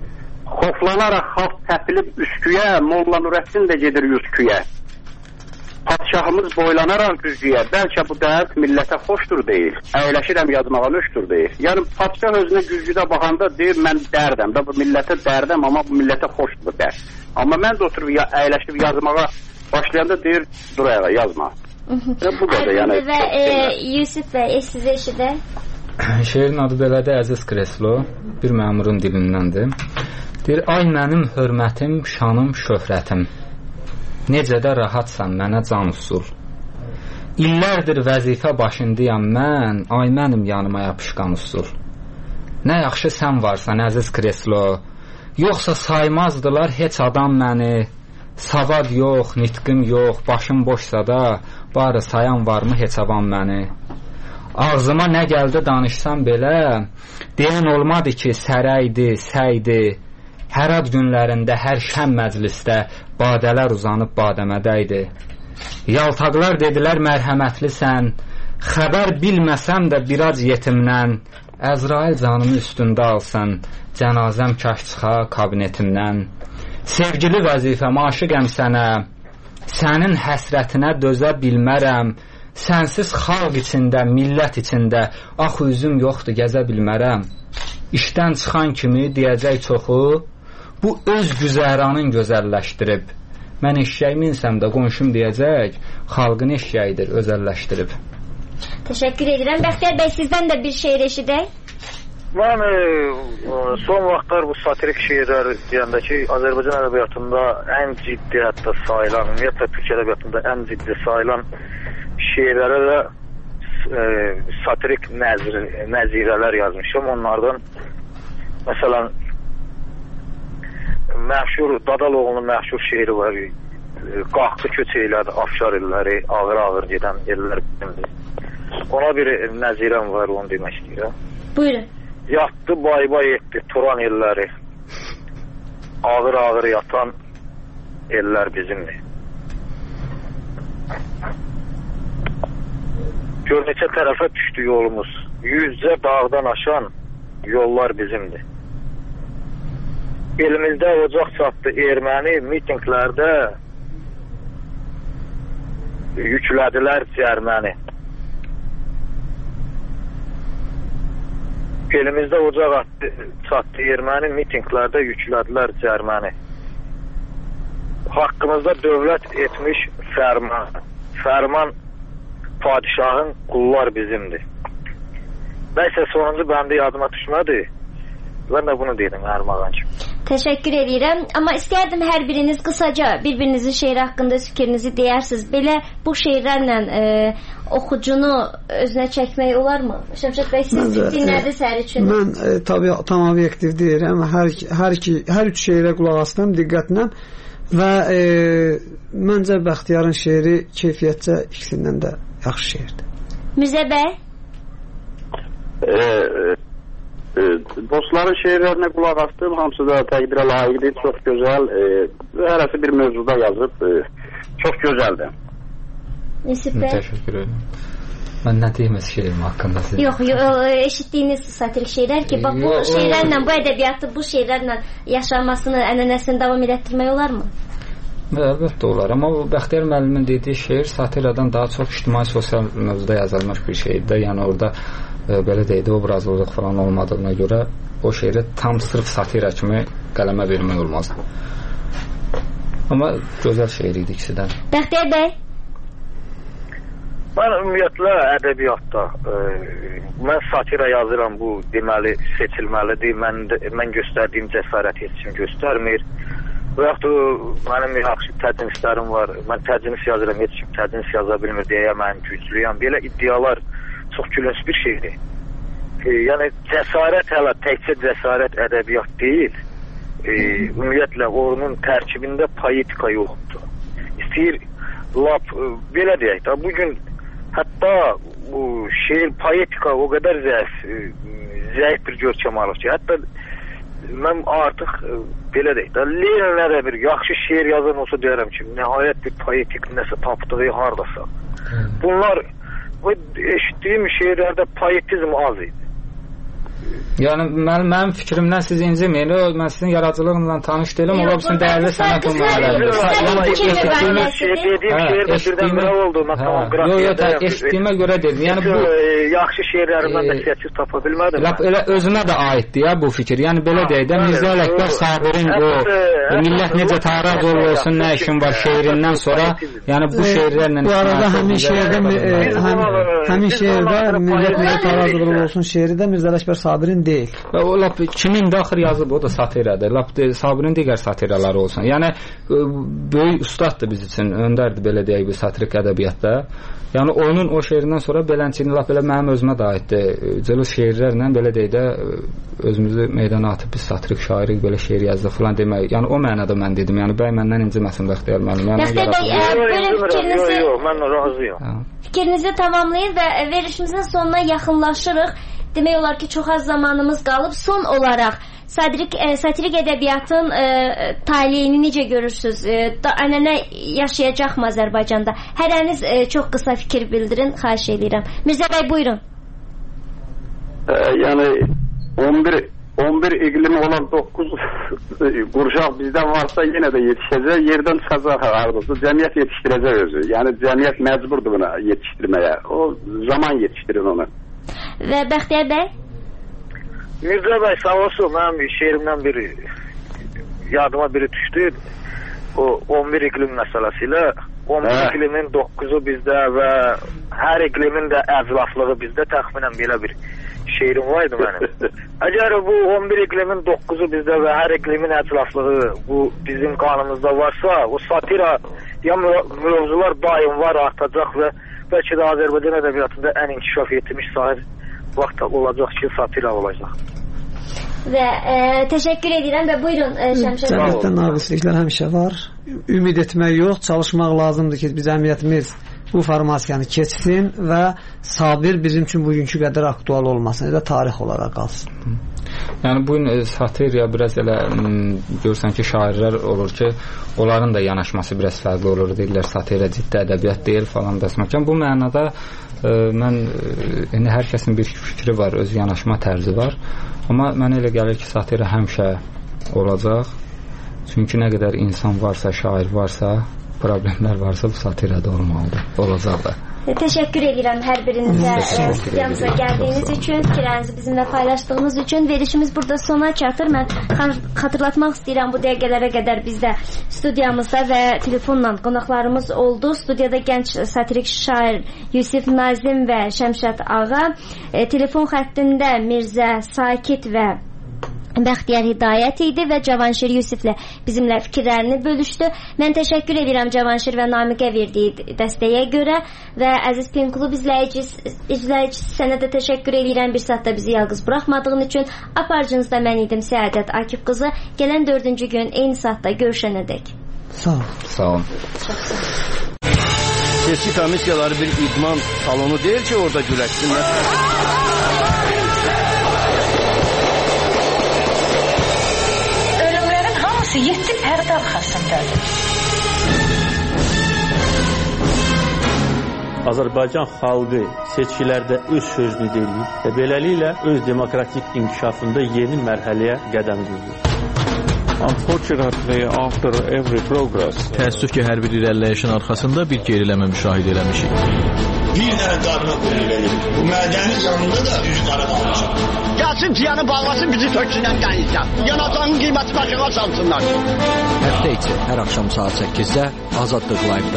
Xoflanaraq xalq təpilib üsküyə, Molla Nurəddin də gedir yüzküyə. Padşahımız boylanaraq güzgüyə, bəlkə bu dərd millətə xoşdur deyil, əyləşirəm yazmağa nöşdür deyil. Yəni padşah özünə güzgüdə baxanda deyir, mən dərdəm, da bu millətə dərdəm, amma bu millətə xoşdur bu dərd. Amma mən də oturub ya, əyləşib yazmağa başlayanda deyir, dur ayağa yazma. Bu qədər yəni. Və e, Yusif bəy, siz eşidək. Şeirin adı belədir, Əziz Kreslo, bir məmurun dilindəndir. Deyir, ay mənim hörmətim, şanım, şöhrətim, necə də rahatsan mənə can usul. İllərdir vəzifə başındayam mən, ay mənim yanıma yapışqan usul. Nə yaxşı sən varsan, Əziz Kreslo, yoxsa saymazdılar heç adam məni. Savad yox, nitqim yox, başım boşsa da, barı sayan varmı heç avam məni. Ağzıma nə gəldi danışsam belə, deyən olmadı ki, sərəydi, səydi. Hər ad günlərində, hər şəm məclisdə badələr uzanıb badəmədəydi. Yaltaqlar dedilər mərhəmətlisən, xəbər bilməsəm də biraz yetimdən, Əzrail canımı üstündə alsın, cənazəm kaş çıxa kabinetimdən. Sevgili vəzifəm, aşıqəm sənə, sənin həsrətinə dözə bilmərəm, sənsiz xalq içində, millət içində, ax üzüm yoxdur, gəzə bilmərəm. İşdən çıxan kimi deyəcək çoxu, bu öz güzəranın gözəlləşdirib. Mən eşşəy minsəm də qonşum deyəcək, xalqın eşşəyidir, özəlləşdirib. Təşəkkür edirəm. Bəxtiyar bəy, sizdən də bir şeir eşidək. Mən e, son vaxtlar bu satirik şeirlər deyəndə ki, Azərbaycan ədəbiyyatında ən ciddi hətta sayılan, ümumiyyətlə Türk ədəbiyyatında ən ciddi sayılan şeirlərə də e, satirik nəzir, nəzirələr yazmışam. Onlardan məsələn məşhur Dadaloğlu'nun məşhur şeiri var. Qalxdı köç eylədi Afşar illəri, ağır-ağır gedən ellər bizimdir. Ona bir nəzirəm var, onu demək istəyirəm. Buyurun. Yatdı bay-bay etdi Turan elləri, ağır-ağır yatan ellər bizimdir. Gör neçə tərəfə düşdü yolumuz, yüzcə dağdan aşan yollar bizimdir. Elimizdə ocaq çatdı erməni, mitinglərdə yüklədilər cərməni. Elimizdə ocaq atdı, çatdı erməni, mitinglərdə yüklədilər cərməni. Haqqımızda dövlət etmiş fərman, fərman padişahın qullar bizimdir. Nəysə sonuncu bəndi yadıma düşmədi. Mən də bunu dedim Ərmağan kimi. Təşəkkür edirəm. Amma istərdim hər biriniz qısaca bir-birinizin şeiri haqqında fikrinizi deyərsiniz. Belə bu şeirlərlə e, oxucunu özünə çəkmək olarmı? Şəmşad bəy, siz dinlərdiniz hər üçün. Mən e, tabii tam obyektiv deyirəm. Hər, hər, iki, hər üç şeirə qulaq asdım diqqətlə və e, məncə Bəxtiyarın şeiri keyfiyyətcə ikisindən də yaxşı şeirdir. Mirzə bəy? Eee dostların şeirlərinə qulaq astım, hamısı da təqdirə layiqdir, çox gözəl, e, hərəsi bir mövzuda yazıb, e, çox gözəldir. Yusif bəy? Təşəkkür edirəm. Mən nə deyim şeirim haqqında sizə? Yox, yox, eşitdiyiniz satirik şeylər ki, bax bu şeirlərlə, bu ədəbiyyatı, bu şeirlərlə yaşanmasını, ənənəsini davam elətdirmək olarmı? Əlbəttə olar, amma Bəxtiyar müəllimin dediyi şeir satiradan daha çox ictimai sosial mövzuda yazılmış bir şeydir. Yəni orada e, belə deyildi, obrazlılıq falan olmadığına görə o şeiri tam sırf satira kimi qələmə vermək olmaz. Amma gözəl şeir idi ikisi də. Bəxtiyar bəy? Mən ümumiyyətlə ədəbiyyatda e, mən satira yazıram, bu deməli seçilməlidir. Mən, mən göstərdiyim cəsarət heç kim göstərmir. Və yaxud mənim yaxşı tədrislərim var. Mən tədris yazıram, heç kim tədris yaza bilmir deyə mən güclüyəm. Belə iddialar çox gülünç bir şeydir. E, yəni cəsarət hələ təkcə cəsarət ədəbiyyat deyil. E, ümumiyyətlə onun tərkibində poetika yoxdur. İstəyir lap e, belə deyək də bugün hətta bu şeir poetika o qədər zəif e, zəif bir görkəm alır ki, hətta mən artıq e, belə deyək də Leninə də bir yaxşı şeir yazan olsa deyərəm ki, nəhayət bir poetik nəsə tapdığı hardasa. Bunlar bu eşitdiyim şeirlərdə poetizm az idi. Yəni mənim, mənim fikrimdən siz inciməyin. Mən sizin yaradıcılığınızla tanış deyiləm. Ola bilsin dəyərli sənət nümunələrdir. Dediyim şeirdə birdən belə oldu. Yox, yox, eşitdiyimə görə dedim. Yəni bu yaxşı şeirlərimdən də seçib tapa bilmədim. Elə özümə də aiddir ya bu fikir. Yəni belə deyək də Mirzə Ələkbər Sabirin o millət necə taraq olsun, nə işin var şeirindən sonra, yəni bu şeirlərlə bu arada həmin şeirdə həmin şeirdə millət necə taraq olsun şeiri də Mirzə Ələkbər Sabirin deyil. O lap kimin də axır yazıb o da satiradır. Lap Sabirin digər satiraları olsun. Yəni böyük ustaddır biz üçün, öndərdir belə deyək bu satirik ədəbiyyatda. Yəni onun o şeirindən sonra beləncini lap elə mənim özümə də aiddir. Cılız şeirlərlə belə deyək də özümüzü meydana atıb biz satirik şairik belə şeir yazdı falan demək. Yəni o mənada mən dedim. Yəni bəy məndən inciməsin Bəxtiyar müəllim. Yəni Bəxtiyar bəy, belə fikrinizi yox, mən razıyam. Fikrinizi tamamlayın və verilişimizin sonuna yaxınlaşırıq. Demək olar ki, çox az zamanımız qalıb. Son olaraq satirik, e, satirik ədəbiyyatın e, taleyini necə görürsünüz? E, ənənə yaşayacaqmı Azərbaycanda? Hərəniz e, çox qısa fikir bildirin, xahiş edirəm. Mirzə bəy, buyurun. E, yəni on bir on bir iqlimi olan doqquz qurşaq bizdən varsa yenə də yetişəcək, yerdən çıxacaq hardasa. Cəmiyyət yetişdirəcək özü. Yəni cəmiyyət məcburdur buna yetişdirməyə. O zaman yetişdirir onu. Və Bəxtiyar bəy? Mirzə bəy, sağ olsun, mənim şeirimdən biri yadıma biri düşdü. O on bir iqlim məsələsi ilə on bir iqlimin doqquzu bizdə və hər iqlimin də əclaflığı bizdə təxminən belə bir şeirim var idi mənim. Əgər bu on bir iqlimin doqquzu bizdə və hər iqlimin əclaflığı bu bizim qanımızda varsa, o satira ya mövzular daim var, artacaq və bəlkə də Azərbaycan ədəbiyyatında ən inkişaf etmiş sahib vaxt olacaq ki, satira olacaq. Və e, təşəkkür edirəm və buyurun e, Şəmşər. Cəmiyyətdə naqisliklər həmişə var. Ümid etmək yox, çalışmaq lazımdır ki, biz cəmiyyətimiz bu formasiyanı keçsin və Sabir bizim üçün bugünkü qədər aktual olmasın, elə tarix olaraq qalsın. Yəni bu gün satiriya biraz elə görürsən ki, şairlər olur ki, onların da yanaşması biraz fərqli olur, deyirlər satiriya ciddi ədəbiyyat deyil falan dəsməkən. Bu mənada e, mən e, hər kəsin bir fikri var, öz yanaşma tərzi var. Amma mənə elə gəlir ki, satiriya həmişə olacaq. Çünki nə qədər insan varsa, şair varsa, problemlər varsa bu satiriyada olmalıdır, olacaq da. Təşəkkür edirəm hər birinizə studiyamıza gəldiyiniz üçün, fikirlərinizi bizimlə paylaşdığınız üçün. Verişimiz burada sona çatır. Mən xatırlatmaq istəyirəm, bu dəqiqələrə qədər bizdə studiyamızda və telefonla qonaqlarımız oldu. Studiyada gənc satirik şair Yusif Nazim və Şəmşad Ağa, e, telefon xəttində Mirzə Sakit və Bəxtiyar Hidayət idi və Cavanşir Yusiflə bizimlə fikirlərini bölüşdü. Mən təşəkkür edirəm Cavanşir və Namiqə verdiyi dəstəyə görə və əziz Pen Klub izləyicisi sənə də təşəkkür edirəm. Bir saatda bizi yalqız buraxmadığın üçün. Aparıcınızda mən idim Səadət Akif qızı. Gələn dördüncü gün eyni saatda görüşənədək. Sağ ol. Sağ ol. Seçki komissiyaları bir idman salonu deyil ki, orada güləşsinlər. Yetdi pərdə arxasındadır. Azərbaycan xalqı seçkilərdə öz sözünü deyir və beləliklə öz demokratik inkişafında yeni mərhələyə qədəm qoyur. Unfortunately, after every progress, təəssüf ki, hər bir irəliləyişin arxasında bir geriləmə müşahidə eləmişik. Bir dənə qarına qoyulur. Bu mədəni canında da üzü qara qalmışıq. Gəlsin ciyanı bağlasın, bizi töksünən dənizdən. Yanacağın qiyməti başına salsınlar. Həftə içi hər axşam saat səkkizdə Azadlıq Live-da.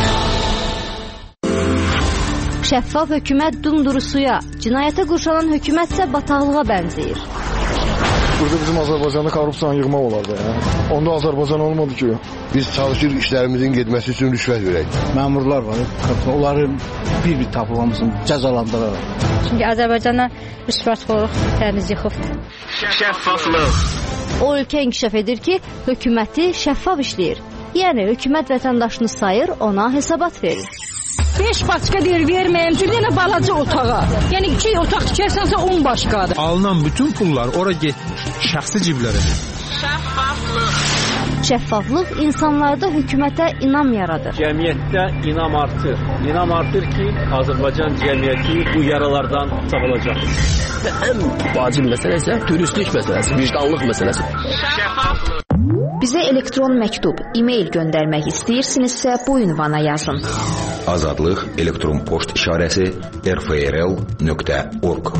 Şəffaf hökumət dumduru suya, cinayətə qurşanan hökumət isə bataqlığa bənzəyir. Burada bizim Azərbaycanda korrupsiyanı yığmaq olardı. Ya. Onda Azərbaycan olmadı ki. Biz çalışırıq işlərimizin getməsi üçün rüşvət verək. Məmurlar var, onları bir-bir tapılmamızın cəzalandırırıq. Çünki Azərbaycana rüşvətxorluq təmiz yıxıbdır. Şəffaflıq. O ölkə inkişaf edir ki, hökuməti şəffaf işləyir. Yəni, hökumət vətəndaşını sayır, ona hesabat verir. beş başqa deyir, verməyəm, bir dənə balaca otağa. Yəni, iki otaq tikərsənsə on başqadır. Alınan bütün pullar ora getmir, şəxsi ciblərə. Şəffaflıq. Şəffaflıq insanlarda hökumətə inam yaradır. Cəmiyyətdə inam artır. İnam artır ki, Azərbaycan cəmiyyəti bu yaralardan sağalacaq. isə ən vacib məsələ isə dürüstlük məsələsi, vicdanlıq məsələsi. Bizə elektron məktub, e-mail göndərmək istəyirsinizsə bu ünvana yazın. Azadlıq elektron poçt işarəsi r f r l nöqtə org.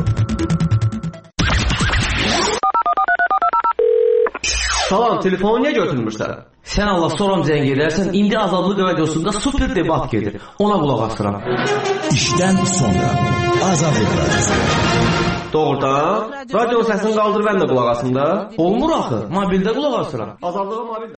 Salam, telefonu niyə götürmürsən? Sən Allah soram zəng edərsən, indi Azadlıq radiosunda super debat gedir. Ona qulaq asıram. İşdən sonra Azadlıq radiosu. Doğrudan, radio səsini qaldır, mən də qulaq asım da. Olmur axı, mobildə qulaq asıram. Azadlığa mobildə.